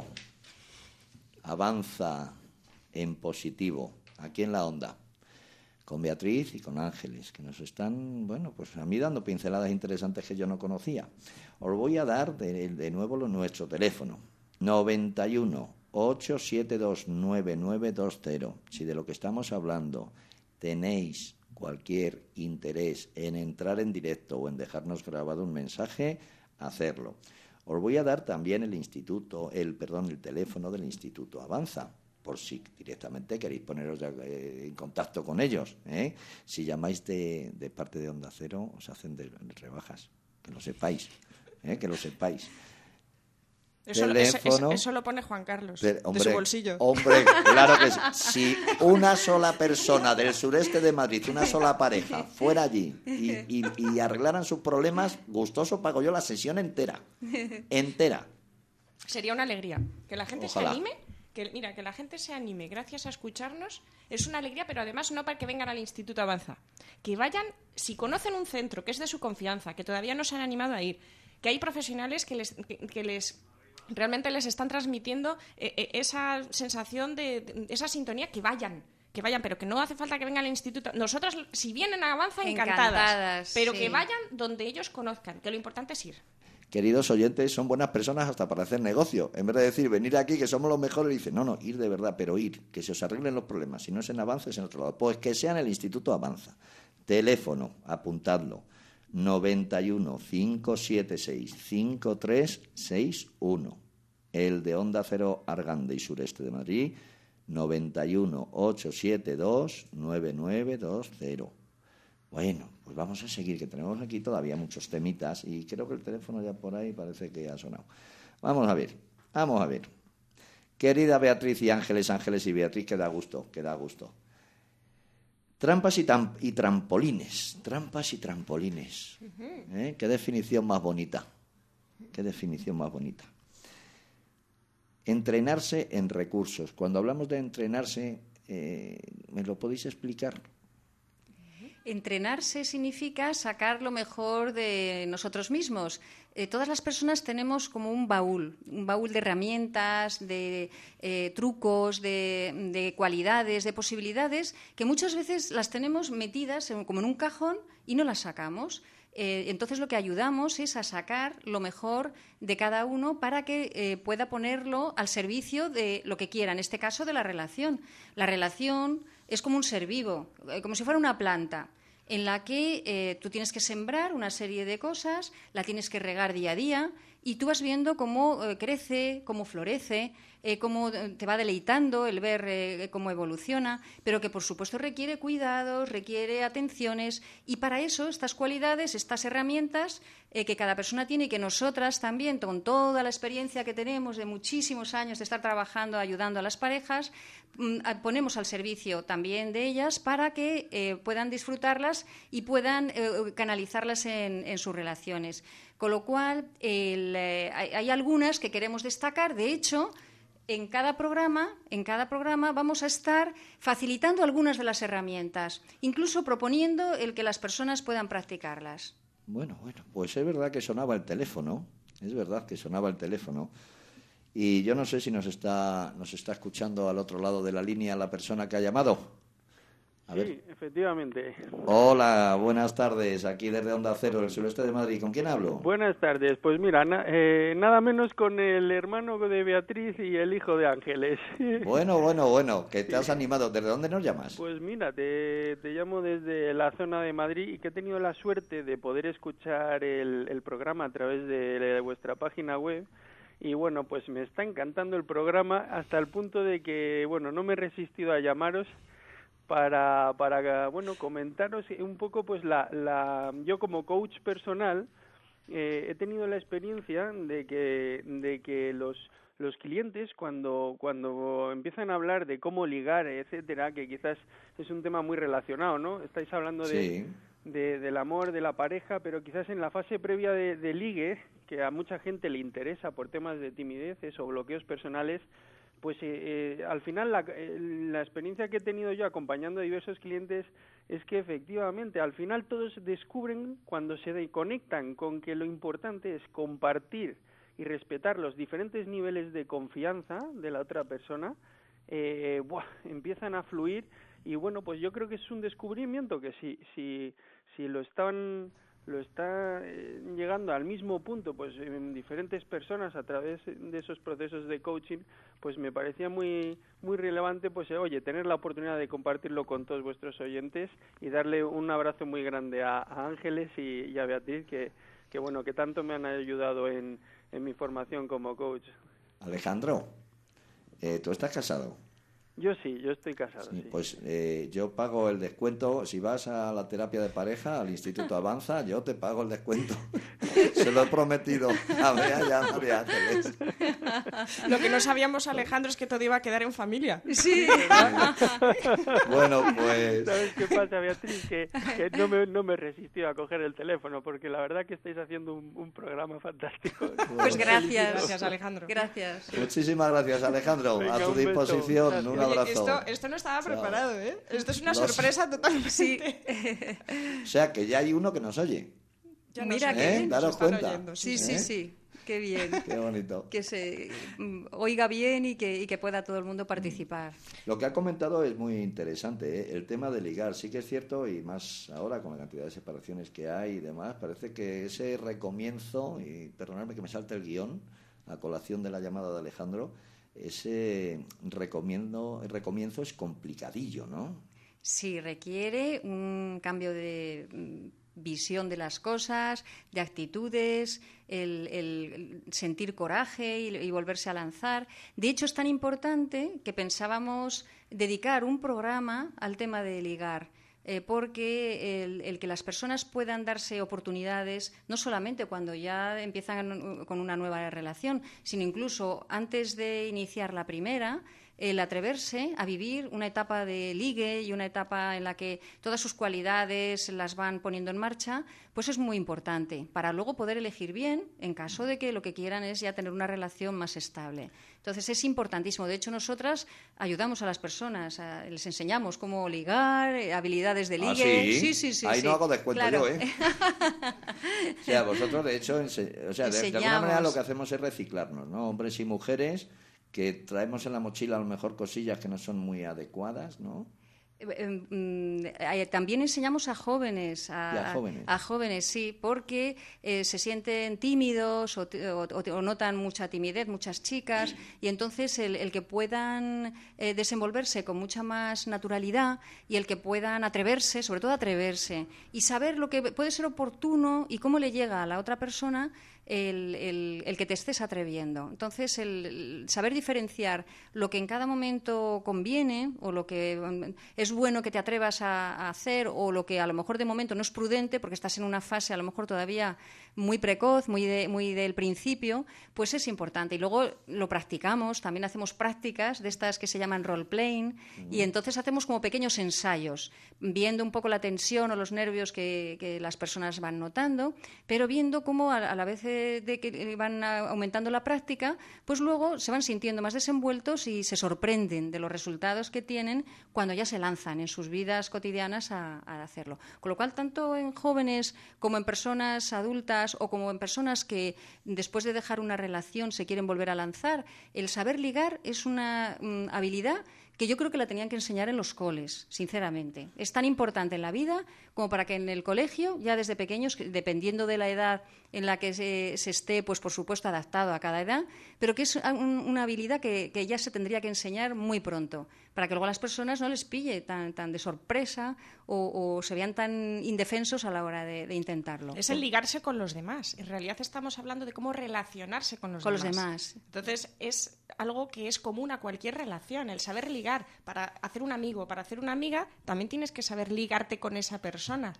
avanza en positivo, aquí en la Onda, con Beatriz y con Ángeles, que nos están, bueno, pues a mí dando pinceladas interesantes que yo no conocía. Os voy a dar de, de nuevo lo, nuestro teléfono, noventa y uno, ochocientos setenta y dos, noventa y nueve veinte. Si de lo que estamos hablando tenéis cualquier interés en entrar en directo o en dejarnos grabado un mensaje, hacerlo. Os voy a dar también el instituto, el perdón, el teléfono del Instituto Avanza, por si directamente queréis poneros ya, eh, en contacto con ellos. ¿eh? Si llamáis de, de parte de Onda Cero, os hacen de, de rebajas, que lo sepáis, ¿eh? que lo sepáis. Eso, lo- eso- Teléfono. eso- eso lo pone Juan Carlos, Pero, de hombre, su bolsillo. Hombre, claro que sí. Si una sola persona del sureste de Madrid, una sola pareja, fuera allí y, y, y arreglaran sus problemas, gustoso pago yo la sesión entera. Entera. Sería una alegría. Que la gente Ojalá. se anime. Que, mira, que la gente se anime gracias a escucharnos es una alegría, pero además no para que vengan al Instituto Avanza. Que vayan, si conocen un centro que es de su confianza, que todavía no se han animado a ir, que hay profesionales que les, que, que les realmente les están transmitiendo eh, eh, esa sensación de, de esa sintonía, que vayan. Que vayan, pero que no hace falta que vengan al instituto. Nosotras, si vienen a Avanza, encantadas. Encantadas, pero sí. que vayan donde ellos conozcan, que lo importante es ir. Queridos oyentes, son buenas personas hasta para hacer negocio. En vez de decir, venir aquí, que somos los mejores, dicen, no, no, ir de verdad, pero ir, que se os arreglen los problemas. Si no es en Avanza, es en otro lado. Pues que sea en el Instituto Avanza. Teléfono, apuntadlo, noventa y uno, cinco siete seis, cinco tres seis uno. El de Onda Cero Arganda y Sureste de Madrid, noventa y uno, ochocientos setenta y dos, noventa y nueve veinte. Bueno, pues vamos a seguir, que tenemos aquí todavía muchos temitas y creo que el teléfono ya por ahí parece que ha sonado. Vamos a ver, vamos a ver. Querida Beatriz y Ángeles, Ángeles y Beatriz, que da gusto, que da gusto. Trampas y, tam- y trampolines, trampas y trampolines. ¿Eh? Qué definición más bonita, qué definición más bonita. Entrenarse en recursos. Cuando hablamos de entrenarse, eh, ¿me lo podéis explicar? Entrenarse significa sacar lo mejor de nosotros mismos. Eh, todas las personas tenemos como un baúl, un baúl de herramientas, de eh, trucos, de, de cualidades, de posibilidades, que muchas veces las tenemos metidas en- como en un cajón y no las sacamos. Eh, entonces lo que ayudamos es a sacar lo mejor de cada uno para que eh, pueda ponerlo al servicio de lo que quiera, en este caso de la relación. La relación es como un ser vivo, eh, como si fuera una planta, en la que eh, tú tienes que sembrar una serie de cosas, la tienes que regar día a día y tú vas viendo cómo eh, crece, cómo florece, eh, cómo te va deleitando el ver eh, cómo evoluciona, pero que por supuesto requiere cuidados, requiere atenciones y para eso estas cualidades, estas herramientas eh, que cada persona tiene y que nosotras también, con toda la experiencia que tenemos de muchísimos años de estar trabajando, ayudando a las parejas, mm, a- ponemos al servicio también de ellas para que eh, puedan disfrutarlas y puedan eh, canalizarlas en, en sus relaciones. Con lo cual, el, eh, hay, hay algunas que queremos destacar. De hecho, en cada programa, en cada programa vamos a estar facilitando algunas de las herramientas, incluso proponiendo el que las personas puedan practicarlas. Bueno, bueno, pues es verdad que sonaba el teléfono, es verdad que sonaba el teléfono. Y yo no sé si nos está, nos está escuchando al otro lado de la línea la persona que ha llamado. A Sí, ver. efectivamente. Hola, buenas tardes, aquí desde Onda Cero, del sureste de Madrid. ¿Con quién hablo? Buenas tardes. Pues mira, na- eh, nada menos con el hermano de Beatriz y el hijo de Ángeles. Bueno, bueno, bueno, que te has animado. ¿Desde dónde nos llamas? Pues mira, te, te llamo desde la zona de Madrid y que he tenido la suerte de poder escuchar el, el programa a través de, de vuestra página web. Y bueno, pues me está encantando el programa hasta el punto de que, bueno, no me he resistido a llamaros para, para bueno, comentaros un poco, pues la, la yo como coach personal eh, he tenido la experiencia de que, de que los, los clientes cuando cuando empiezan a hablar de cómo ligar, etcétera, que quizás es un tema muy relacionado, ¿no? Estáis hablando de, Sí. de del amor, de la pareja, pero quizás en la fase previa de, de ligue, que a mucha gente le interesa por temas de timideces o bloqueos personales, pues eh, eh, al final la, eh, la experiencia que he tenido yo acompañando a diversos clientes es que efectivamente al final todos descubren cuando se de- conectan con que lo importante es compartir y respetar los diferentes niveles de confianza de la otra persona, eh, buah, empiezan a fluir y bueno, pues yo creo que es un descubrimiento que si si si lo están lo está eh, llegando al mismo punto pues en diferentes personas a través de esos procesos de coaching, pues me parecía muy muy relevante pues eh, oye, tener la oportunidad de compartirlo con todos vuestros oyentes y darle un abrazo muy grande a, a Ángeles y, y a Beatriz que que bueno, que tanto me han ayudado en en mi formación como coach. Alejandro, eh, ¿tú estás casado? Yo sí, yo estoy casado, Sí, sí. pues eh, yo pago el descuento. Si vas a la terapia de pareja, al Instituto Avanza, yo te pago el descuento. Se lo he prometido a Bea y a María Ángeles. Lo que no sabíamos, Alejandro, es que todo iba a quedar en familia. Sí. Bueno, pues... ¿Sabes qué pasa, Beatriz? Que, que no, me, no me he resistido a coger el teléfono, porque la verdad que estáis haciendo un, un programa fantástico. Pues gracias. Gracias, Alejandro. Gracias. Muchísimas gracias, Alejandro. Venga, a tu un beso. disposición. Gracias. Un Oye, abrazo. esto, esto no estaba Chao. preparado, ¿eh? Esto es una Los- sorpresa totalmente. Sí. O sea, que ya hay uno que nos oye. Ya Mira sé, que- ¿Eh? nos Daros están cuenta. oyendo, Sí, ¿Eh? sí, sí. Qué bien. Qué bonito. Que se mm, oiga bien y que, y que pueda todo el mundo participar. Lo que ha comentado es muy interesante, ¿eh? El tema de ligar. Sí que es cierto, y más ahora con la cantidad de separaciones que hay y demás, parece que ese recomienzo, y perdonadme que me salte el guión, a colación de la llamada de Alejandro, ese recomiendo, recomienzo es complicadillo, ¿no? Sí, requiere un cambio de mm, visión de las cosas, de actitudes, el, el sentir coraje y, y volverse a lanzar. De hecho, es tan importante que pensábamos dedicar un programa al tema de ligar. Eh, porque el, el que las personas puedan darse oportunidades, no solamente cuando ya empiezan con una nueva relación, sino incluso antes de iniciar la primera, el atreverse a vivir una etapa de ligue y una etapa en la que todas sus cualidades las van poniendo en marcha, pues es muy importante para luego poder elegir bien en caso de que lo que quieran es ya tener una relación más estable. Entonces es importantísimo. De hecho, nosotras ayudamos a las personas, a- les enseñamos cómo ligar, eh, habilidades de ¿Ah, ligue. sí? sí, sí, sí. Ahí sí. no hago descuento Claro. yo, ¿eh? O sea, vosotros, de hecho, ense- o sea, de, de alguna Enseñamos. manera lo que hacemos es reciclarnos, ¿no? Hombres y mujeres que traemos en la mochila a lo mejor cosillas que no son muy adecuadas, ¿no? Eh, eh, mm, eh, También enseñamos a jóvenes, a, Y a jóvenes. a jóvenes, sí, porque eh, se sienten tímidos o, ti- o- o- o notan mucha timidez, muchas chicas, y entonces el, el que puedan eh, desenvolverse con mucha más naturalidad y el que puedan atreverse, sobre todo atreverse, y saber lo que puede ser oportuno y cómo le llega a la otra persona el, el- el que te estés atreviendo. Entonces, el, el saber diferenciar lo que en cada momento conviene o lo que mm, es bueno que te atrevas a, a hacer o lo que a lo mejor de momento no es prudente porque estás en una fase a lo mejor todavía muy precoz, muy, de- muy del principio, pues es importante. Y luego lo practicamos, también hacemos prácticas de estas que se llaman role-playing y entonces hacemos como pequeños ensayos, viendo un poco la tensión o los nervios que, que las personas van notando, pero viendo cómo a, a la vez de, de que van a- aumentando la práctica, pues luego se van sintiendo más desenvueltos y se sorprenden de los resultados que tienen cuando ya se lanzan en sus vidas cotidianas a, a hacerlo. Con lo cual, tanto en jóvenes como en personas adultas o como en personas que después de dejar una relación se quieren volver a lanzar, el saber ligar es una mm, habilidad que yo creo que la tenían que enseñar en los coles, sinceramente. Es tan importante en la vida como para que en el colegio, ya desde pequeños, que dependiendo de la edad en la que se, se esté, pues por supuesto adaptado a cada edad, pero que es un- una habilidad que, que ya se tendría que enseñar muy pronto, para que luego a las personas no les pille tan, tan de sorpresa o, o se vean tan indefensos a la hora de, de intentarlo. Es el ligarse con los demás. En realidad estamos hablando de cómo relacionarse con los Con los demás. demás. Entonces es algo que es común a cualquier relación, el saber ligar. Para hacer un amigo, para hacer una amiga, también tienes que saber ligarte con esa persona.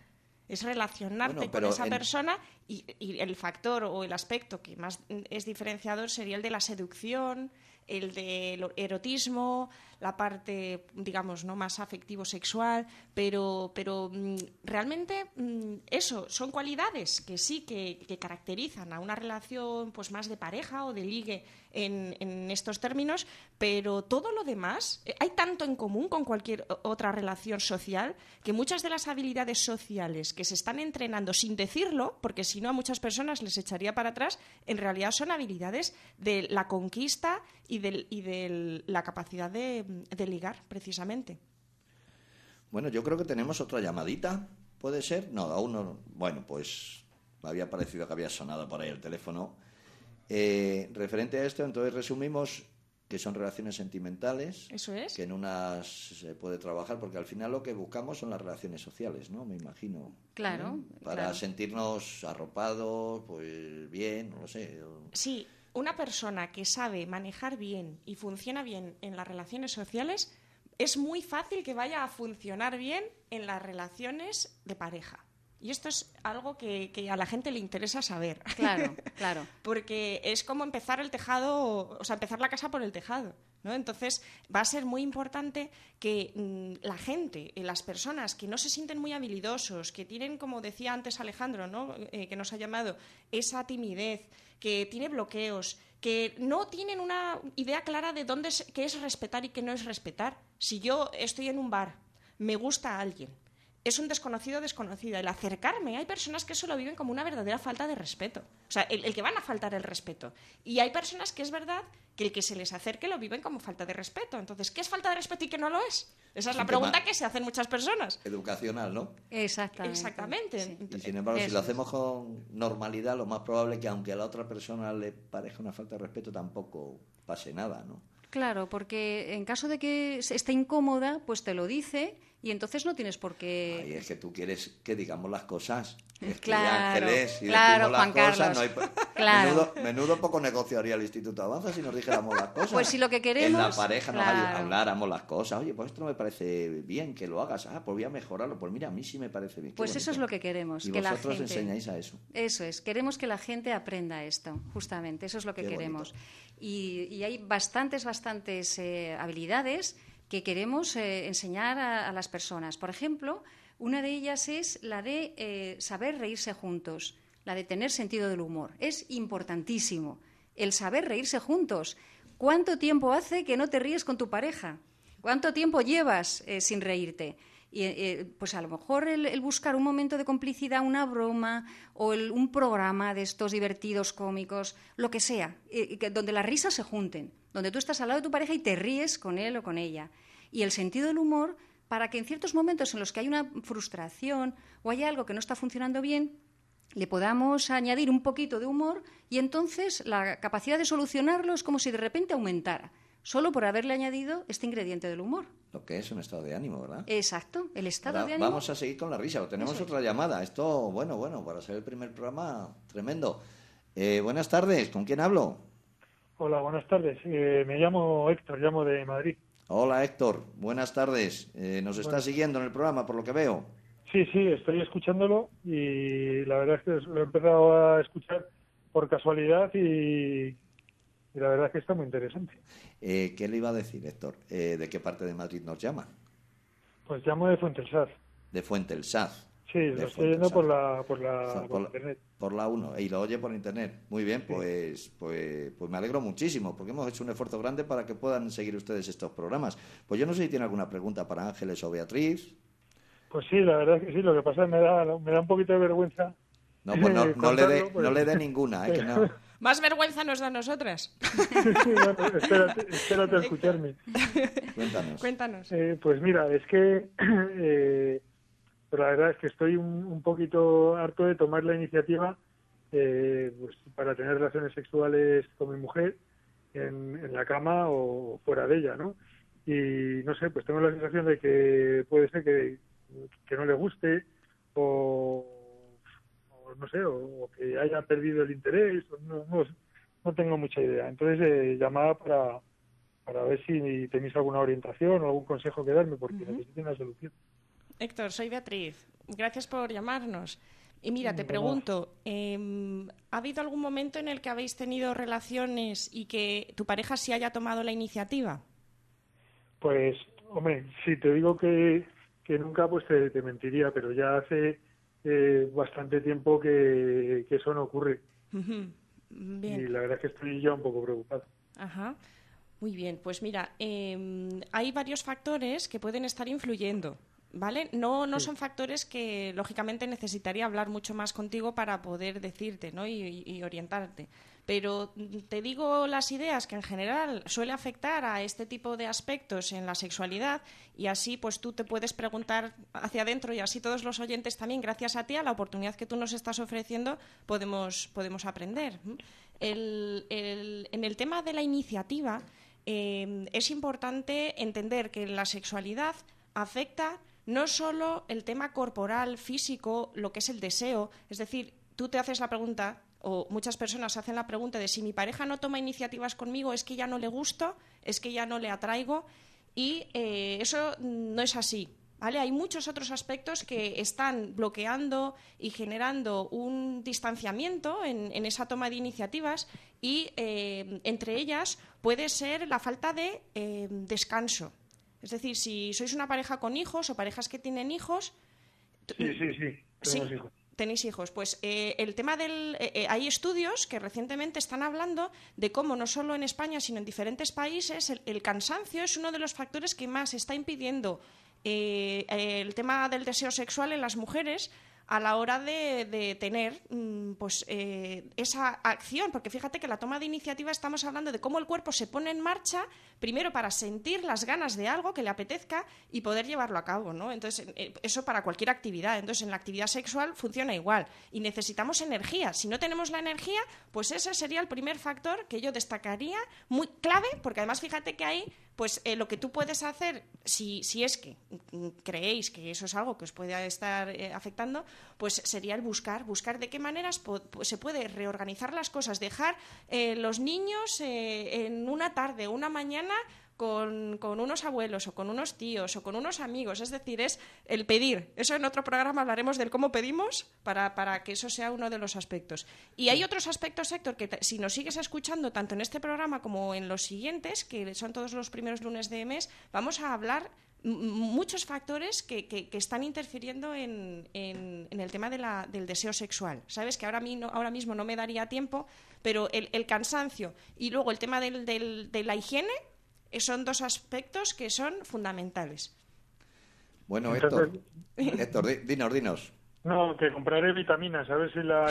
es relacionarte Bueno, con pero esa en- persona y, y el factor o el aspecto que más es diferenciador sería el de la seducción, el del erotismo, la parte, digamos, no más afectivo-sexual, pero, pero mm, realmente mm, eso, son cualidades que sí que, que caracterizan a una relación pues más de pareja o de ligue en, en estos términos, pero todo lo demás, eh, hay tanto en común con cualquier o- otra relación social que muchas de las habilidades sociales que se están entrenando sin decirlo, porque si no a muchas personas les echaría para atrás, en realidad son habilidades de la conquista y de y del- la capacidad de, de ligar, precisamente. Bueno, yo creo que tenemos otra llamadita, ¿puede ser? No, aún no. Bueno, pues me había parecido que había sonado por ahí el teléfono. Eh, referente a esto, entonces resumimos que son relaciones sentimentales, Eso es. que en unas se puede trabajar, porque al final lo que buscamos son las relaciones sociales, ¿no? Me imagino. Claro, ¿eh? Para claro. sentirnos arropados, pues bien, no lo sé. Sí, una persona que sabe manejar bien y funciona bien en las relaciones sociales, es muy fácil que vaya a funcionar bien en las relaciones de pareja. Y esto es algo que, que a la gente le interesa saber. Claro, claro. Porque es como empezar el tejado, o sea, empezar la casa por el tejado, ¿no? Entonces va a ser muy importante que mmm, la gente, eh, las personas que no se sienten muy habilidosos, que tienen, como decía antes Alejandro, ¿no? eh, que nos ha llamado, esa timidez, que tiene bloqueos, que no tienen una idea clara de dónde es, qué es respetar y qué no es respetar. Si yo estoy en un bar, me gusta a alguien, es un desconocido desconocida. El acercarme, hay personas que eso lo viven como una verdadera falta de respeto. O sea, el, el que van a faltar el respeto. Y hay personas que es verdad que el que se les acerque lo viven como falta de respeto. Entonces, ¿qué es falta de respeto y qué no lo es? Esa es Es la un pregunta tema que se hacen muchas personas. educación, ¿no? Exactamente. Exactamente. Sí. Y sin embargo, si Eso lo es. hacemos con normalidad, lo más probable es que aunque a la otra persona le parezca una falta de respeto, tampoco pase nada, ¿no? Claro, porque en caso de que se- esté incómoda, pues te lo dice y entonces no tienes por Ahí qué... es que tú quieres que digamos las cosas. Es que Claro, Ángeles, si claro, decimos las Juan cosas, Carlos. no hay... Claro. Menudo, menudo poco negocio haría el Instituto Avanza si nos dijéramos las cosas. Pues si lo que En queremos... la pareja nos claro. habláramos las cosas. Oye, pues esto no me parece bien que lo hagas. Ah, pues voy a mejorarlo. Pues mira, a mí sí me parece bien. Qué Pues eso bonito. es lo que queremos, Y que la vosotros gente... enseñáis a eso. Eso es, queremos que la gente aprenda esto, justamente, eso es lo que Qué queremos. bonito. Y, y hay bastantes, bastantes eh, habilidades que queremos eh, enseñar a, a las personas. Por ejemplo, una de ellas es la de eh, saber reírse juntos, la de tener sentido del humor. Es importantísimo el saber reírse juntos. ¿Cuánto tiempo hace que no te ríes con tu pareja? ¿Cuánto tiempo llevas eh, sin reírte? Y, eh, pues a lo mejor el, el buscar un momento de complicidad, una broma o el- un programa de estos divertidos, cómicos, lo que sea, eh, que- donde las risas se junten, donde tú estás al lado de tu pareja y te ríes con él o con ella. Y el sentido del humor para que en ciertos momentos en los que hay una frustración o hay algo que no está funcionando bien, le podamos añadir un poquito de humor y entonces la capacidad de solucionarlo es como si de repente aumentara, solo por haberle añadido este ingrediente del humor. Lo que es un estado de ánimo, ¿verdad? Exacto, el estado Ahora de ánimo. vamos a seguir con la risa. O tenemos Eso es. otra llamada. Esto, bueno, bueno, para ser el primer programa, tremendo. Eh, buenas tardes. ¿Con quién hablo? Hola, buenas tardes. Eh, me llamo Héctor, llamo de Madrid. Hola, Héctor. Buenas tardes. Eh, nos está Bueno. siguiendo en el programa, por lo que veo. Sí, sí, estoy escuchándolo y la verdad es que lo he empezado a escuchar por casualidad y, y la verdad es que está muy interesante. Eh, ¿Qué le iba a decir, Héctor? Eh, ¿De qué parte de Madrid nos llama? Pues llamo de Fuentesaz. De Fuente el Saz. Sí, De lo estoy oyendo Fuentesaz. por la, por la, Por, por la- internet. por la uno. Y lo oye por internet. Muy bien, pues, pues, pues me alegro muchísimo, porque hemos hecho un esfuerzo grande para que puedan seguir ustedes estos programas. Pues yo no sé si tiene alguna pregunta para Ángeles o Beatriz. Pues sí, la verdad es que sí. Lo que pasa es que me da, me da un poquito de vergüenza. No, pues no, eh, no le dé contarlo, pues. no le dé ninguna, ¿eh? Que no. Más vergüenza nos da a nosotras. Sí, bueno, espérate, espérate a escucharme. Cuéntanos. Cuéntanos. Eh, pues mira, es que eh, pues la verdad es que estoy un, un poquito harto de tomar la iniciativa eh, pues para tener relaciones sexuales con mi mujer en, en la cama o fuera de ella, ¿no? Y no sé, pues tengo la sensación de que puede ser que, que no le guste o, o no sé, o, o que haya perdido el interés, o no, no, no tengo mucha idea. Entonces eh, llamaba para para ver si tenéis alguna orientación o algún consejo que darme, porque Ujú. necesito una solución. Héctor, soy Beatriz. Gracias por llamarnos. Y mira, te pregunto, eh, ¿ha habido algún momento en el que habéis tenido relaciones y que tu pareja sí haya tomado la iniciativa? Pues, hombre, si te digo que, que nunca, pues te, te mentiría, pero ya hace eh, bastante tiempo que, que eso no ocurre. Uh-huh. Bien. Y la verdad es que estoy ya un poco preocupado. Ajá. Muy bien, pues mira, eh, hay varios factores que pueden estar influyendo, ¿vale? No, no sí. son factores que, lógicamente, necesitaría hablar mucho más contigo para poder decirte, ¿no? y, y orientarte. Pero te digo las ideas que en general suele afectar a este tipo de aspectos en la sexualidad y así pues tú te puedes preguntar hacia adentro y así todos los oyentes también, gracias a ti, a la oportunidad que tú nos estás ofreciendo, podemos, podemos aprender. El, el, en el tema de la iniciativa eh, es importante entender que la sexualidad afecta no solo el tema corporal, físico, lo que es el deseo, es decir, tú te haces la pregunta, o muchas personas hacen la pregunta de si mi pareja no toma iniciativas conmigo, es que ya no le gusto, es que ya no le atraigo, y eh, eso no es así, ¿vale? Hay muchos otros aspectos que están bloqueando y generando un distanciamiento en, en esa toma de iniciativas y eh, entre ellas puede ser la falta de eh, descanso. Es decir, si sois una pareja con hijos o parejas que tienen hijos... Sí, sí, sí, tenemos sí. hijos. Tenéis hijos. Pues eh, el tema del... Eh, eh, hay estudios que recientemente están hablando de cómo no solo en España, sino en diferentes países, el, el cansancio es uno de los factores que más está impidiendo eh, el tema del deseo sexual en las mujeres a la hora de, de tener pues eh, esa acción, porque fíjate que la toma de iniciativa estamos hablando de cómo el cuerpo se pone en marcha primero para sentir las ganas de algo que le apetezca y poder llevarlo a cabo, ¿no? Entonces, eso para cualquier actividad. Entonces, en la actividad sexual funciona igual y necesitamos energía. Si no tenemos la energía, pues ese sería el primer factor que yo destacaría, muy clave, porque además fíjate que hay pues eh, lo que tú puedes hacer, si, si es que creéis que eso es algo que os puede estar eh, afectando, pues sería el buscar, buscar de qué maneras po- se puede reorganizar las cosas, dejar eh, los niños eh, en una tarde, una mañana, Con, con unos abuelos o con unos tíos o con unos amigos, es decir, es el pedir. Eso en otro programa hablaremos del cómo pedimos para, para que eso sea uno de los aspectos. Y hay otros aspectos, Héctor, que t- si nos sigues escuchando tanto en este programa como en los siguientes, que son todos los primeros lunes de mes, vamos a hablar m- muchos factores que, que, que están interfiriendo en, en, en el tema de la, del deseo sexual. Sabes que ahora, mí no, ahora mismo no me daría tiempo, pero el, el cansancio y luego el tema del, del, de la higiene son dos aspectos que son fundamentales. Bueno, Entonces, Héctor, Héctor, di- dinos, dinos. No, que compraré vitaminas, a ver si la...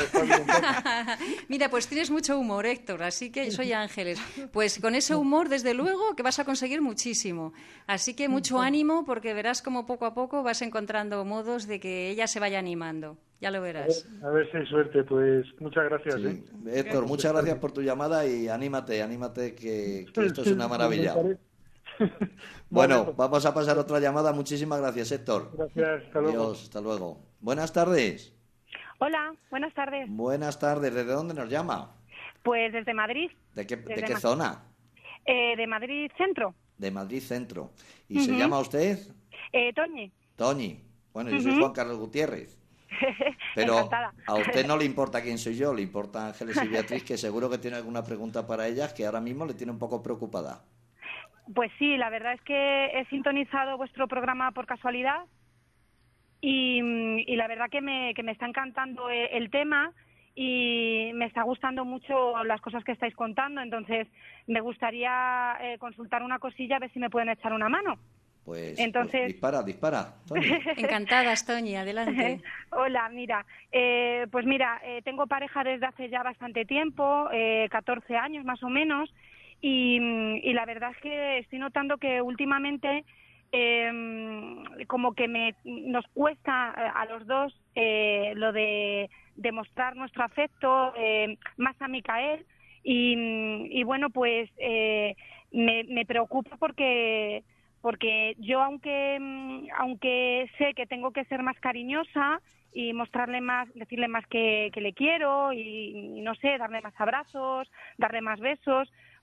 Mira, pues tienes mucho humor, Héctor, así que soy Ángeles. Pues con ese humor, desde luego, que vas a conseguir muchísimo. Así que mucho ánimo, porque verás como poco a poco vas encontrando modos de que ella se vaya animando. Ya lo verás. A ver, a ver si hay suerte, pues muchas gracias. Sí. ¿eh? Héctor, muchas gracias por tu llamada y anímate, anímate que, que esto es una maravilla. Bueno, vamos a pasar otra llamada. Muchísimas gracias, Héctor. Gracias, hasta luego. Adiós, hasta luego. Buenas tardes. Hola, buenas tardes. Buenas tardes. ¿Desde dónde nos llama? Pues desde Madrid. ¿De qué, Desde de qué Ma- zona? Eh, de Madrid Centro. De Madrid Centro. ¿Y se Ujú. llama usted? Eh, Toñi. Toñi. Bueno, yo soy Ujú. Juan Carlos Gutiérrez. Pero Encantada. a usted no le importa quién soy yo, le importa Ángeles y Beatriz, que seguro que tiene alguna pregunta para ellas que ahora mismo le tiene un poco preocupada. Pues sí, la verdad es que he sintonizado vuestro programa por casualidad y, y la verdad que me, que me está encantando el, el tema y me está gustando mucho las cosas que estáis contando. Entonces, me gustaría eh, consultar una cosilla, a ver si me pueden echar una mano. Pues, Entonces- pues dispara, dispara. Toñi. Encantadas, Toñi, adelante. Hola, mira, eh, pues mira, eh, tengo pareja desde hace ya bastante tiempo, eh, catorce años más o menos, y, y la verdad es que estoy notando que últimamente eh, como que me nos cuesta a los dos eh, lo de demostrar nuestro afecto eh, más a Micael y, y bueno, pues eh, me, me preocupa porque porque yo aunque mm, aunque sé que tengo que ser más cariñosa y mostrarle más, decirle más que, que le quiero y, y no sé, darle más abrazos, darle más besos,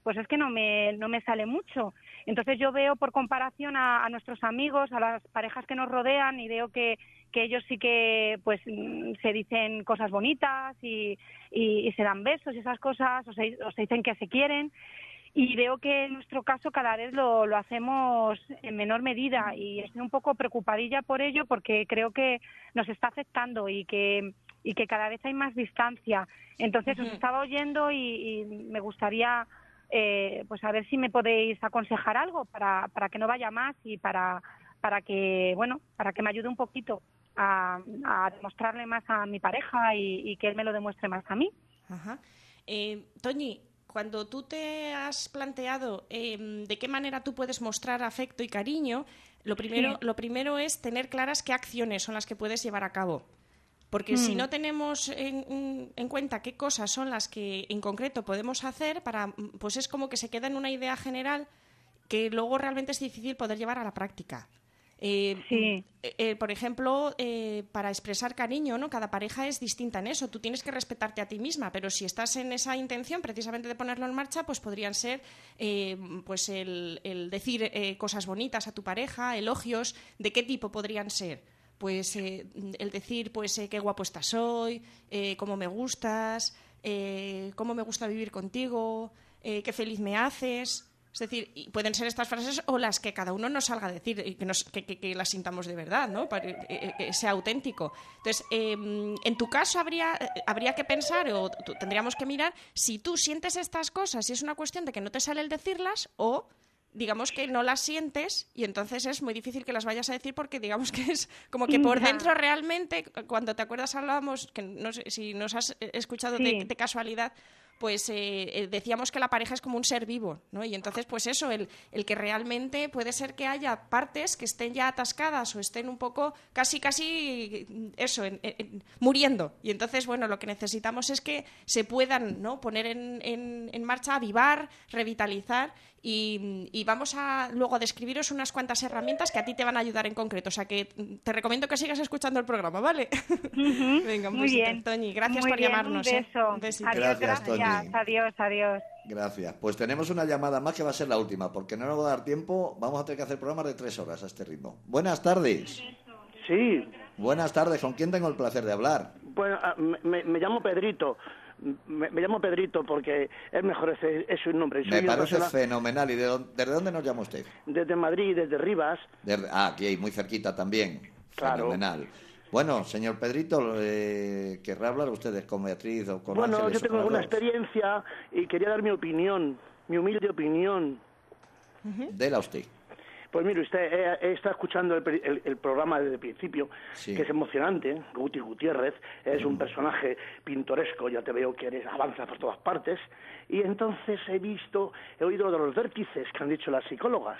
pues es que no me, no me sale mucho. Entonces yo veo por comparación a, a nuestros amigos, a las parejas que nos rodean, y veo que, que ellos sí que pues se dicen cosas bonitas y, y, y se dan besos y esas cosas, o se, o se dicen que se quieren. Y veo que en nuestro caso cada vez lo, lo hacemos en menor medida, y estoy un poco preocupadilla por ello, porque creo que nos está afectando y que y que cada vez hay más distancia. Entonces os estaba oyendo y, y me gustaría eh, pues a ver si me podéis aconsejar algo para, para que no vaya más y para para que bueno para que me ayude un poquito a, a demostrarle más a mi pareja y, y que él me lo demuestre más a mí. Ajá. Eh, Toñi, cuando tú te has planteado eh, de qué manera tú puedes mostrar afecto y cariño, lo primero, sí. lo primero es tener claras qué acciones son las que puedes llevar a cabo. Porque mm. si no tenemos en, en cuenta qué cosas son las que en concreto podemos hacer, para, pues es como que se queda en una idea general que luego realmente es difícil poder llevar a la práctica. Eh, sí. eh, por ejemplo, eh, para expresar cariño, ¿no? Cada pareja es distinta en eso. Tú tienes que respetarte a ti misma, pero si estás en esa intención precisamente de ponerlo en marcha, pues podrían ser eh, pues el, el decir eh, cosas bonitas a tu pareja, elogios. ¿De qué tipo podrían ser? Pues eh, el decir, pues eh, qué guapo estás hoy, eh, cómo me gustas, eh, cómo me gusta vivir contigo, eh, qué feliz me haces. Es decir, pueden ser estas frases o las que cada uno nos salga a decir y que, nos, que, que, que las sintamos de verdad, ¿no? Para que, que sea auténtico. Entonces, eh, en tu caso habría, habría que pensar o t- tendríamos que mirar si tú sientes estas cosas, si es una cuestión de que no te sale el decirlas, o digamos que no las sientes y entonces es muy difícil que las vayas a decir, porque digamos que es como que por dentro realmente, cuando te acuerdas hablábamos, que no sé si nos has escuchado sí. de, de casualidad, pues eh, decíamos que la pareja es como un ser vivo, ¿no? Y entonces, pues eso, el, el que realmente puede ser que haya partes que estén ya atascadas o estén un poco casi, casi, eso, en, en, muriendo. Y entonces, bueno, lo que necesitamos es que se puedan, ¿no? poner en, en, en marcha, avivar, revitalizar. Y, y vamos a luego a describiros unas cuantas herramientas que a ti te van a ayudar en concreto. O sea que te recomiendo que sigas escuchando el programa, ¿vale? Uh-huh. Venga, un Muy besito, bien. Gracias Muy por bien, llamarnos. Un beso. ¿eh? Un besito. Adiós, Gracias, gracias. Toñi. Adiós, adiós. Gracias. Pues tenemos una llamada más que va a ser la última, porque no nos va a dar tiempo. Vamos a tener que hacer programas de tres horas a este ritmo. Buenas tardes. Sí. Buenas tardes. ¿Con quién tengo el placer de hablar? Bueno, me, me llamo Pedrito. Me, me llamo Pedrito porque es mejor ese, es su nombre. Me parece persona... fenomenal. ¿Y de dónde, desde dónde nos llama usted? Desde Madrid, desde Rivas. Desde... Ah, aquí, muy cerquita también. Claro. Fenomenal. Bueno, señor Pedrito, eh, ¿querrá hablar ustedes con Beatriz o con Bueno, Ángeles? yo tengo alguna experiencia y quería dar mi opinión, mi humilde opinión. Uh-huh. Dela usted. Pues mire usted, he, he estado escuchando el, el, el programa desde el principio, sí. que es emocionante. Guti Gutiérrez es un personaje pintoresco, ya te veo que eres, avanzas por todas partes. Y entonces he visto, he oído de los vértices que han dicho las psicólogas.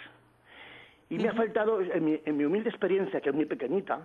Y uh-huh. me ha faltado, en mi, en mi humilde experiencia, que es muy pequeñita,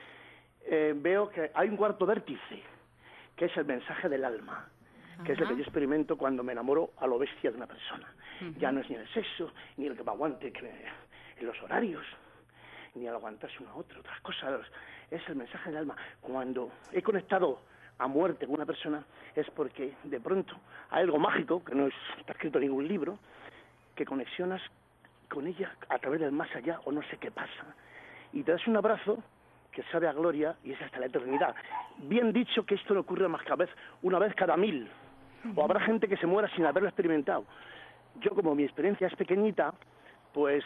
eh, veo que hay un cuarto vértice, que es el mensaje del alma, uh-huh. que es lo que yo experimento cuando me enamoro a lo bestia de una persona. Uh-huh. Ya no es ni el sexo, ni el que me aguante que me, en los horarios, ni el aguantarse uno a otro, otras cosas. Es el mensaje del alma. Cuando he conectado a muerte con una persona es porque de pronto hay algo mágico, que no está escrito en ningún libro, que conexionas con ella a través del más allá o no sé qué pasa. Y te das un abrazo que sabe a gloria y es hasta la eternidad. Bien dicho que esto no ocurre más que a vez, una vez cada mil. O habrá gente que se muera sin haberlo experimentado. Yo, como mi experiencia es pequeñita, pues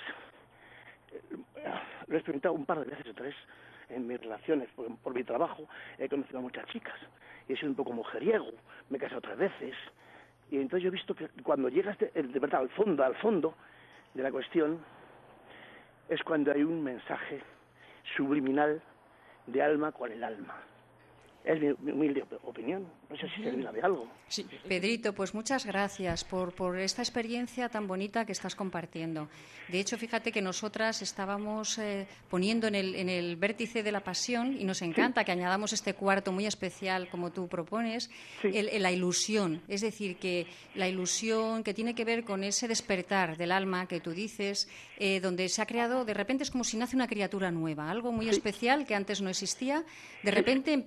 lo he experimentado un par de veces o tres en mis relaciones, por, por mi trabajo. He conocido a muchas chicas y he sido un poco mujeriego, me he casado tres veces. Y entonces yo he visto que cuando llegas de, de verdad al fondo, al fondo de la cuestión, es cuando hay un mensaje subliminal de alma con el alma. Es mi, mi humilde opinión. No sé si servirá de algo. Sí. Pedrito, pues muchas gracias por, por esta experiencia tan bonita que estás compartiendo. De hecho, fíjate que nosotras estábamos eh, poniendo en el, en el vértice de la pasión, y nos encanta sí. que añadamos este cuarto muy especial, como tú propones, sí. el, el, la ilusión. Es decir, que la ilusión que tiene que ver con ese despertar del alma que tú dices, eh, donde se ha creado, de repente es como si nace una criatura nueva, algo muy sí. especial que antes no existía. De repente empiezas a notar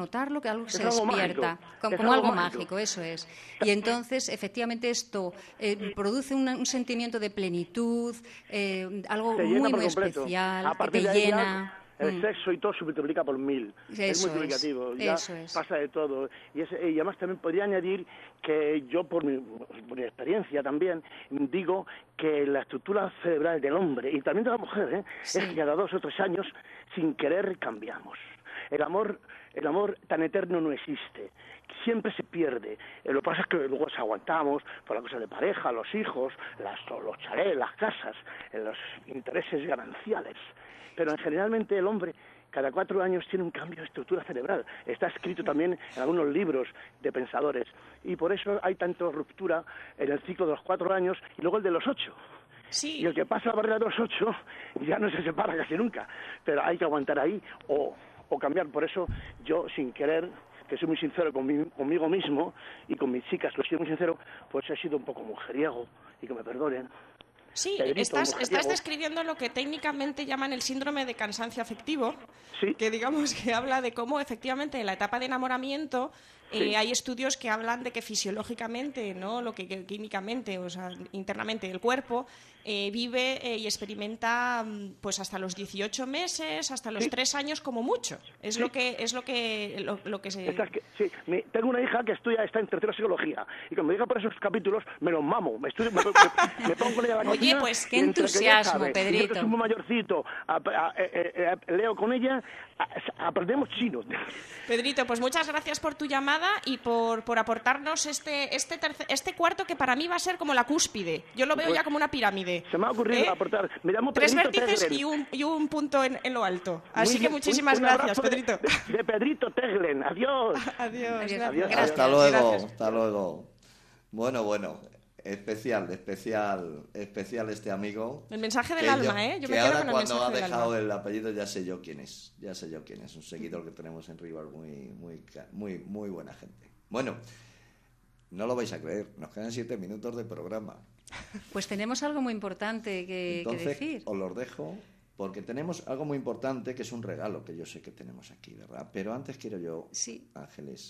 notarlo, que algo que Es se algo despierta, mágico. como, Es como algo algo mágico. mágico, eso es. Y entonces, efectivamente, esto eh, produce una- un sentimiento de plenitud, eh, algo Te muy, llena por muy completo. especial, A que partir te de ahí ya llena. el Mm. sexo y todo se multiplica por mil. es Eso es, multiplicativo. Ya eso es. pasa de todo. Y, es- y además también podría añadir que yo, por mi, por mi experiencia también, digo que la estructura cerebral del hombre y también de la mujer ¿eh? Sí. es que cada dos o tres años, sin querer, cambiamos. El amor, el amor tan eterno no existe. Siempre se pierde. Eh, Lo que pasa es que luego se aguantamos por la cosa de pareja, los hijos, las, los chalés, las casas, eh, los intereses gananciales. Pero en generalmente el hombre cada cuatro años tiene un cambio de estructura cerebral. Está escrito también en algunos libros de pensadores. Y por eso hay tanta ruptura en el ciclo de los cuatro años y luego el de los ocho. Sí. Y el que pasa la barrera de los ocho ya no se separa casi nunca. Pero hay que aguantar ahí o, o cambiar. Por eso yo, sin querer, que soy muy sincero conmi- conmigo mismo y con mis chicas, lo soy muy sincero, pues he sido un poco mujeriego y que me perdonen. Sí, Pedrito, estás, mujeriego. estás describiendo lo que técnicamente llaman el síndrome de cansancio afectivo, Sí. que digamos que habla de cómo efectivamente en la etapa de enamoramiento eh, Sí. hay estudios que hablan de que fisiológicamente, no, lo que, que químicamente, o sea, internamente el cuerpo eh, vive eh, y experimenta mm, pues hasta los dieciocho meses, hasta los Sí. tres años como mucho. Es Sí. lo que es lo que lo, lo que se Estás que- sí, mi- tengo una hija que estudia, está en tercera psicología y cuando llega por esos capítulos me los mamo, me, estudio, me, me- me pongo con ella a la Oye, cocina pues, qué y entre que ella entusiasmo, sabe, y yo que Pedrito. soy muy mayorcito, a- a- eh, eh, eh, leo con ella, a- aprendemos chino. Pedrito, pues muchas gracias por tu llamada y por, por aportarnos este, este, terce- este cuarto que para mí va a ser como la cúspide. Yo lo veo Pues, ya como una pirámide. Se me ha ocurrido ¿Eh? aportar, me llamo Tres Pedrito vértices Teglen. y un, y un punto en, en lo alto. Así Muy que bien, muchísimas un- un gracias, abrazo de- Pedrito. De, de Pedrito Teglen, adiós. Adiós. Adiós. gracias. Adiós. Gracias. Hasta luego, Gracias. hasta luego. Bueno, bueno, especial, especial, especial este amigo. El mensaje del Que alma, yo- ¿eh? Yo que me quedo ahora con el cuando mensaje ha del dejado alma. el apellido ya sé yo quién es, ya sé yo quién es, un seguidor que tenemos en River, muy, muy, ca- muy, muy buena gente. Bueno, no lo vais a creer, nos quedan siete minutos de programa. Pues tenemos algo muy importante que, que Entonces, decir. os los dejo porque tenemos algo muy importante que es un regalo que yo sé que tenemos aquí, ¿verdad? Pero antes quiero yo, Sí. Ángeles,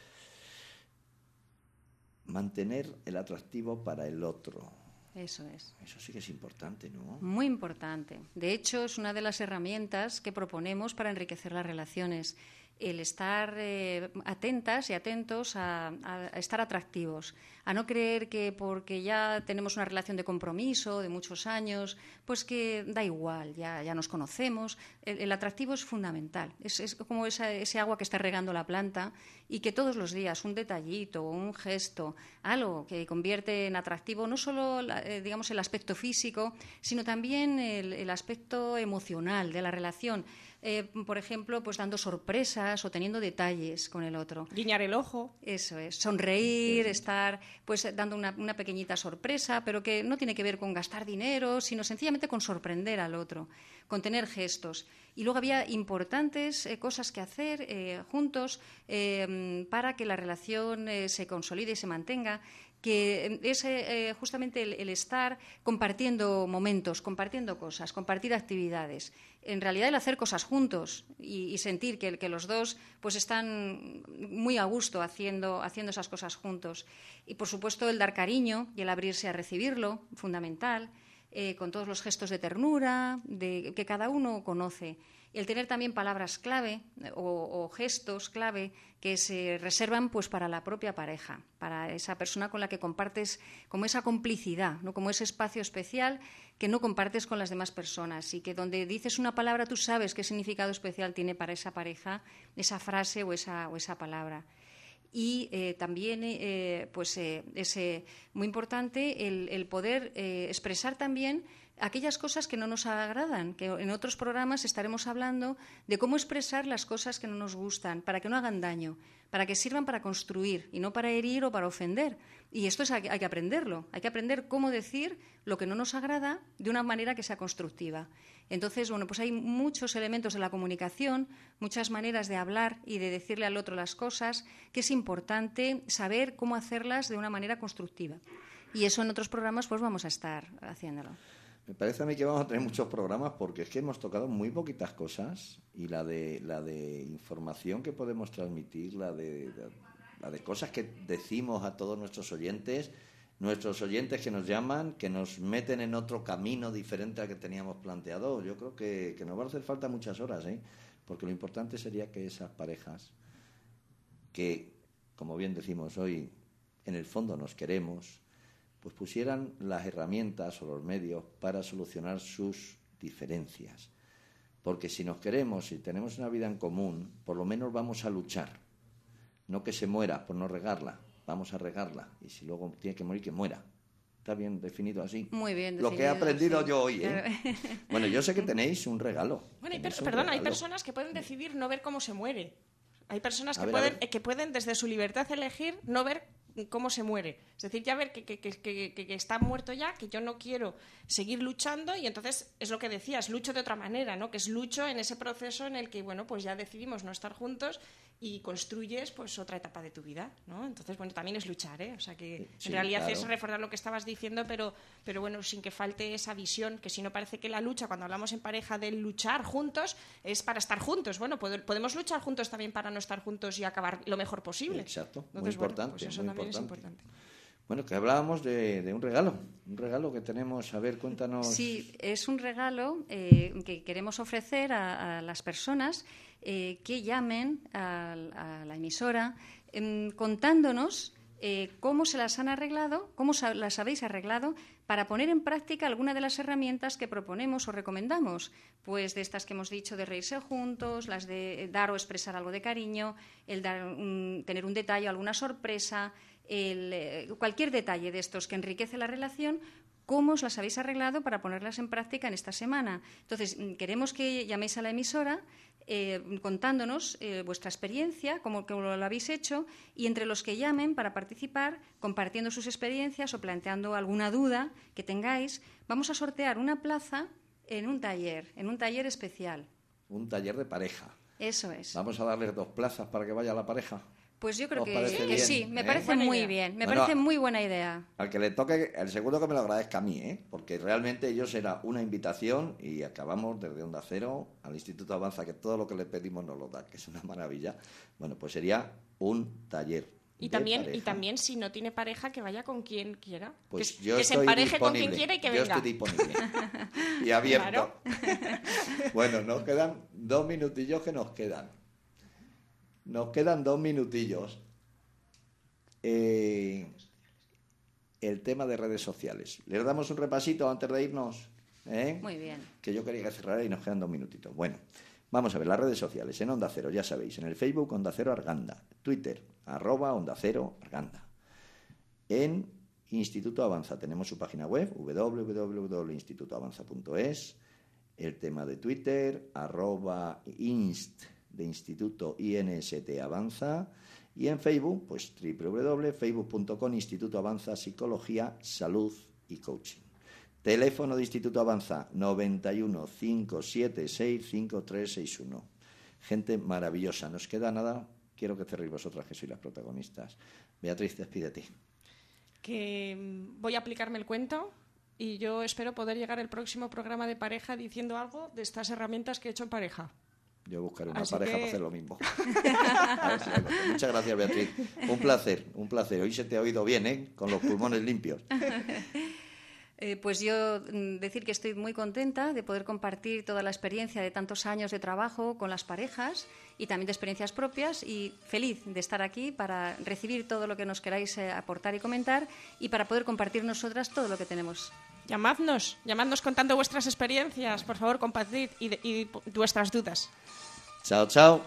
mantener el atractivo para el otro. Eso es. Eso sí que es importante, ¿no? Muy importante. De hecho, es una de las herramientas que proponemos para enriquecer las relaciones. El estar eh, atentas y atentos a, a- a estar atractivos, a no creer que porque ya tenemos una relación de compromiso de muchos años, pues que da igual, ya, ya nos conocemos. El, el atractivo es fundamental, es, es como esa- ese agua que está regando la planta y que todos los días un detallito, un gesto, algo que convierte en atractivo no solo la- eh, digamos el aspecto físico, sino también el, el aspecto emocional de la relación. Eh, por ejemplo, pues dando sorpresas o teniendo detalles con el otro. Guiñar el ojo. Eso es, sonreír, estar pues dando una, una pequeñita sorpresa, pero que no tiene que ver con gastar dinero, sino sencillamente con sorprender al otro, con tener gestos. Y luego había importantes eh, cosas que hacer eh, juntos eh, para que la relación eh, se consolide y se mantenga, que es eh, justamente el, el estar compartiendo momentos, compartiendo cosas, compartir actividades. En realidad el hacer cosas juntos y, y sentir que, que los dos pues están muy a gusto haciendo, haciendo esas cosas juntos. Y por supuesto el dar cariño y el abrirse a recibirlo, fundamental, eh, con todos los gestos de ternura de, que cada uno conoce. El tener también palabras clave o, o gestos clave que se reservan pues para la propia pareja, para esa persona con la que compartes como esa complicidad, ¿no? Como ese espacio especial que no compartes con las demás personas y que donde dices una palabra tú sabes qué significado especial tiene para esa pareja esa frase o esa, o esa palabra. Y eh, también eh, pues, eh, es eh, muy importante el, el poder eh, expresar también aquellas cosas que no nos agradan, que en otros programas estaremos hablando de cómo expresar las cosas que no nos gustan, para que no hagan daño, para que sirvan para construir y no para herir o para ofender. Y esto es, hay que aprenderlo, hay que aprender cómo decir lo que no nos agrada de una manera que sea constructiva. Entonces, bueno, pues hay muchos elementos de la comunicación, muchas maneras de hablar y de decirle al otro las cosas, que es importante saber cómo hacerlas de una manera constructiva. Y eso en otros programas pues vamos a estar haciéndolo. Me parece a mí que vamos a tener muchos programas porque es que hemos tocado muy poquitas cosas y la de la de información que podemos transmitir, la de, la, la de cosas que decimos a todos nuestros oyentes, nuestros oyentes que nos llaman, que nos meten en otro camino diferente al que teníamos planteado. Yo creo que, que nos van a hacer falta muchas horas, ¿eh? Porque lo importante sería que esas parejas que, como bien decimos hoy, en el fondo nos queremos, pues pusieran las herramientas o los medios para solucionar sus diferencias. Porque si nos queremos, si tenemos una vida en común, por lo menos vamos a luchar. No que se muera por no regarla, vamos a regarla. Y si luego tiene que morir, que muera. ¿Está bien definido así? Muy bien definido. Lo que he aprendido sí. yo hoy, ¿eh? Bueno, yo sé que tenéis un regalo. Bueno, hay per- perdón, regalo. Hay personas que pueden decidir no ver cómo se muere. Hay personas que, ver, pueden, que pueden, desde su libertad, elegir no ver cómo se muere. Es decir, ya ver que, que, que, que, que está muerto ya, que yo no quiero seguir luchando, y entonces es lo que decías, lucho de otra manera, ¿no? Que es lucho en ese proceso en el que, bueno, pues ya decidimos no estar juntos y construyes pues otra etapa de tu vida, ¿no? Entonces, bueno, también es luchar, ¿eh? O sea que sí, en realidad claro. es reforzar lo que estabas diciendo, pero, pero bueno, sin que falte esa visión, que si no parece que la lucha, cuando hablamos en pareja de luchar juntos, es para estar juntos. Bueno, podemos luchar juntos también para no estar juntos y acabar lo mejor posible. Exacto, Entonces, muy importante, bueno, pues eso muy también importante. es importante. Bueno, que hablábamos de, de un regalo, un regalo que tenemos. A ver, cuéntanos. Sí, es un regalo eh, que queremos ofrecer a, a las personas eh, que llamen a, a la emisora eh, contándonos eh, cómo se las han arreglado, cómo las habéis arreglado para poner en práctica alguna de las herramientas que proponemos o recomendamos. Pues de estas que hemos dicho, de reírse juntos, las de dar o expresar algo de cariño, el dar un, tener un detalle, alguna sorpresa, el, eh, cualquier detalle de estos que enriquece la relación. ¿Cómo os las habéis arreglado para ponerlas en práctica en esta semana? Entonces, queremos que llaméis a la emisora eh, contándonos eh, vuestra experiencia, cómo, cómo lo habéis hecho, y entre los que llamen para participar, compartiendo sus experiencias o planteando alguna duda que tengáis, vamos a sortear una plaza en un taller, en un taller especial. Un taller de pareja. Eso es. Vamos a darles dos plazas para que vaya la pareja. Pues yo creo que, que sí, me ¿eh? parece buena muy idea. bien, me Bueno, parece muy buena idea. Al que le toque, el segundo que me lo agradezca a mí, ¿eh? Porque realmente ellos era una invitación y acabamos desde Onda Cero al Instituto Avanza, que todo lo que le pedimos nos lo da, que es una maravilla. Bueno, pues sería un taller. Y también, y también si no tiene pareja, que vaya con quien quiera. Pues que, yo que estoy se empareje disponible. con quien quiera y que yo venga. Estoy disponible. Y abierto. Claro. Bueno, nos quedan dos minutillos que nos quedan. Nos quedan dos minutillos. Eh, el tema de redes sociales. ¿Les damos un repasito antes de irnos? ¿Eh? Muy bien. Que yo quería que cerrara y nos quedan dos minutitos. Bueno, vamos a ver las redes sociales. En Onda Cero, ya sabéis, en el Facebook Onda Cero Arganda, Twitter, arroba Onda Cero Arganda. En Instituto Avanza tenemos su página web, doble u doble u doble u punto instituto avanza punto es. El tema de Twitter, arroba inst de Instituto I N S T Avanza. Y en Facebook, pues doble u doble u doble u punto facebook punto com Instituto Avanza Psicología, Salud y Coaching. Teléfono de Instituto Avanza noventa y uno, cinco siete seis, cinco tres seis uno. Gente maravillosa. ¿Nos queda nada? Quiero que cerréis vosotras, que sois las protagonistas. Beatriz, despídete. Que voy a aplicarme el cuento y yo espero poder llegar al próximo programa de pareja diciendo algo de estas herramientas que he hecho en pareja. Yo buscaré una Así pareja que... para hacer lo mismo. A ver si lo logro. Muchas gracias, Beatriz. Un placer, un placer. Hoy se te ha oído bien, ¿eh? Con los pulmones limpios. Eh, pues yo mm, decir que estoy muy contenta de poder compartir toda la experiencia de tantos años de trabajo con las parejas y también de experiencias propias, y feliz de estar aquí para recibir todo lo que nos queráis eh, aportar y comentar, y para poder compartir nosotras todo lo que tenemos. Llamadnos, llamadnos contando vuestras experiencias, por favor, compartid y, de, y vuestras dudas. Chao, chao.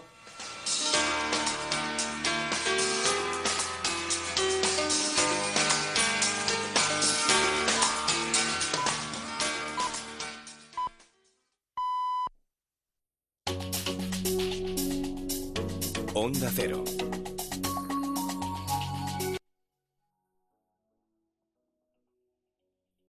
Onda Cero.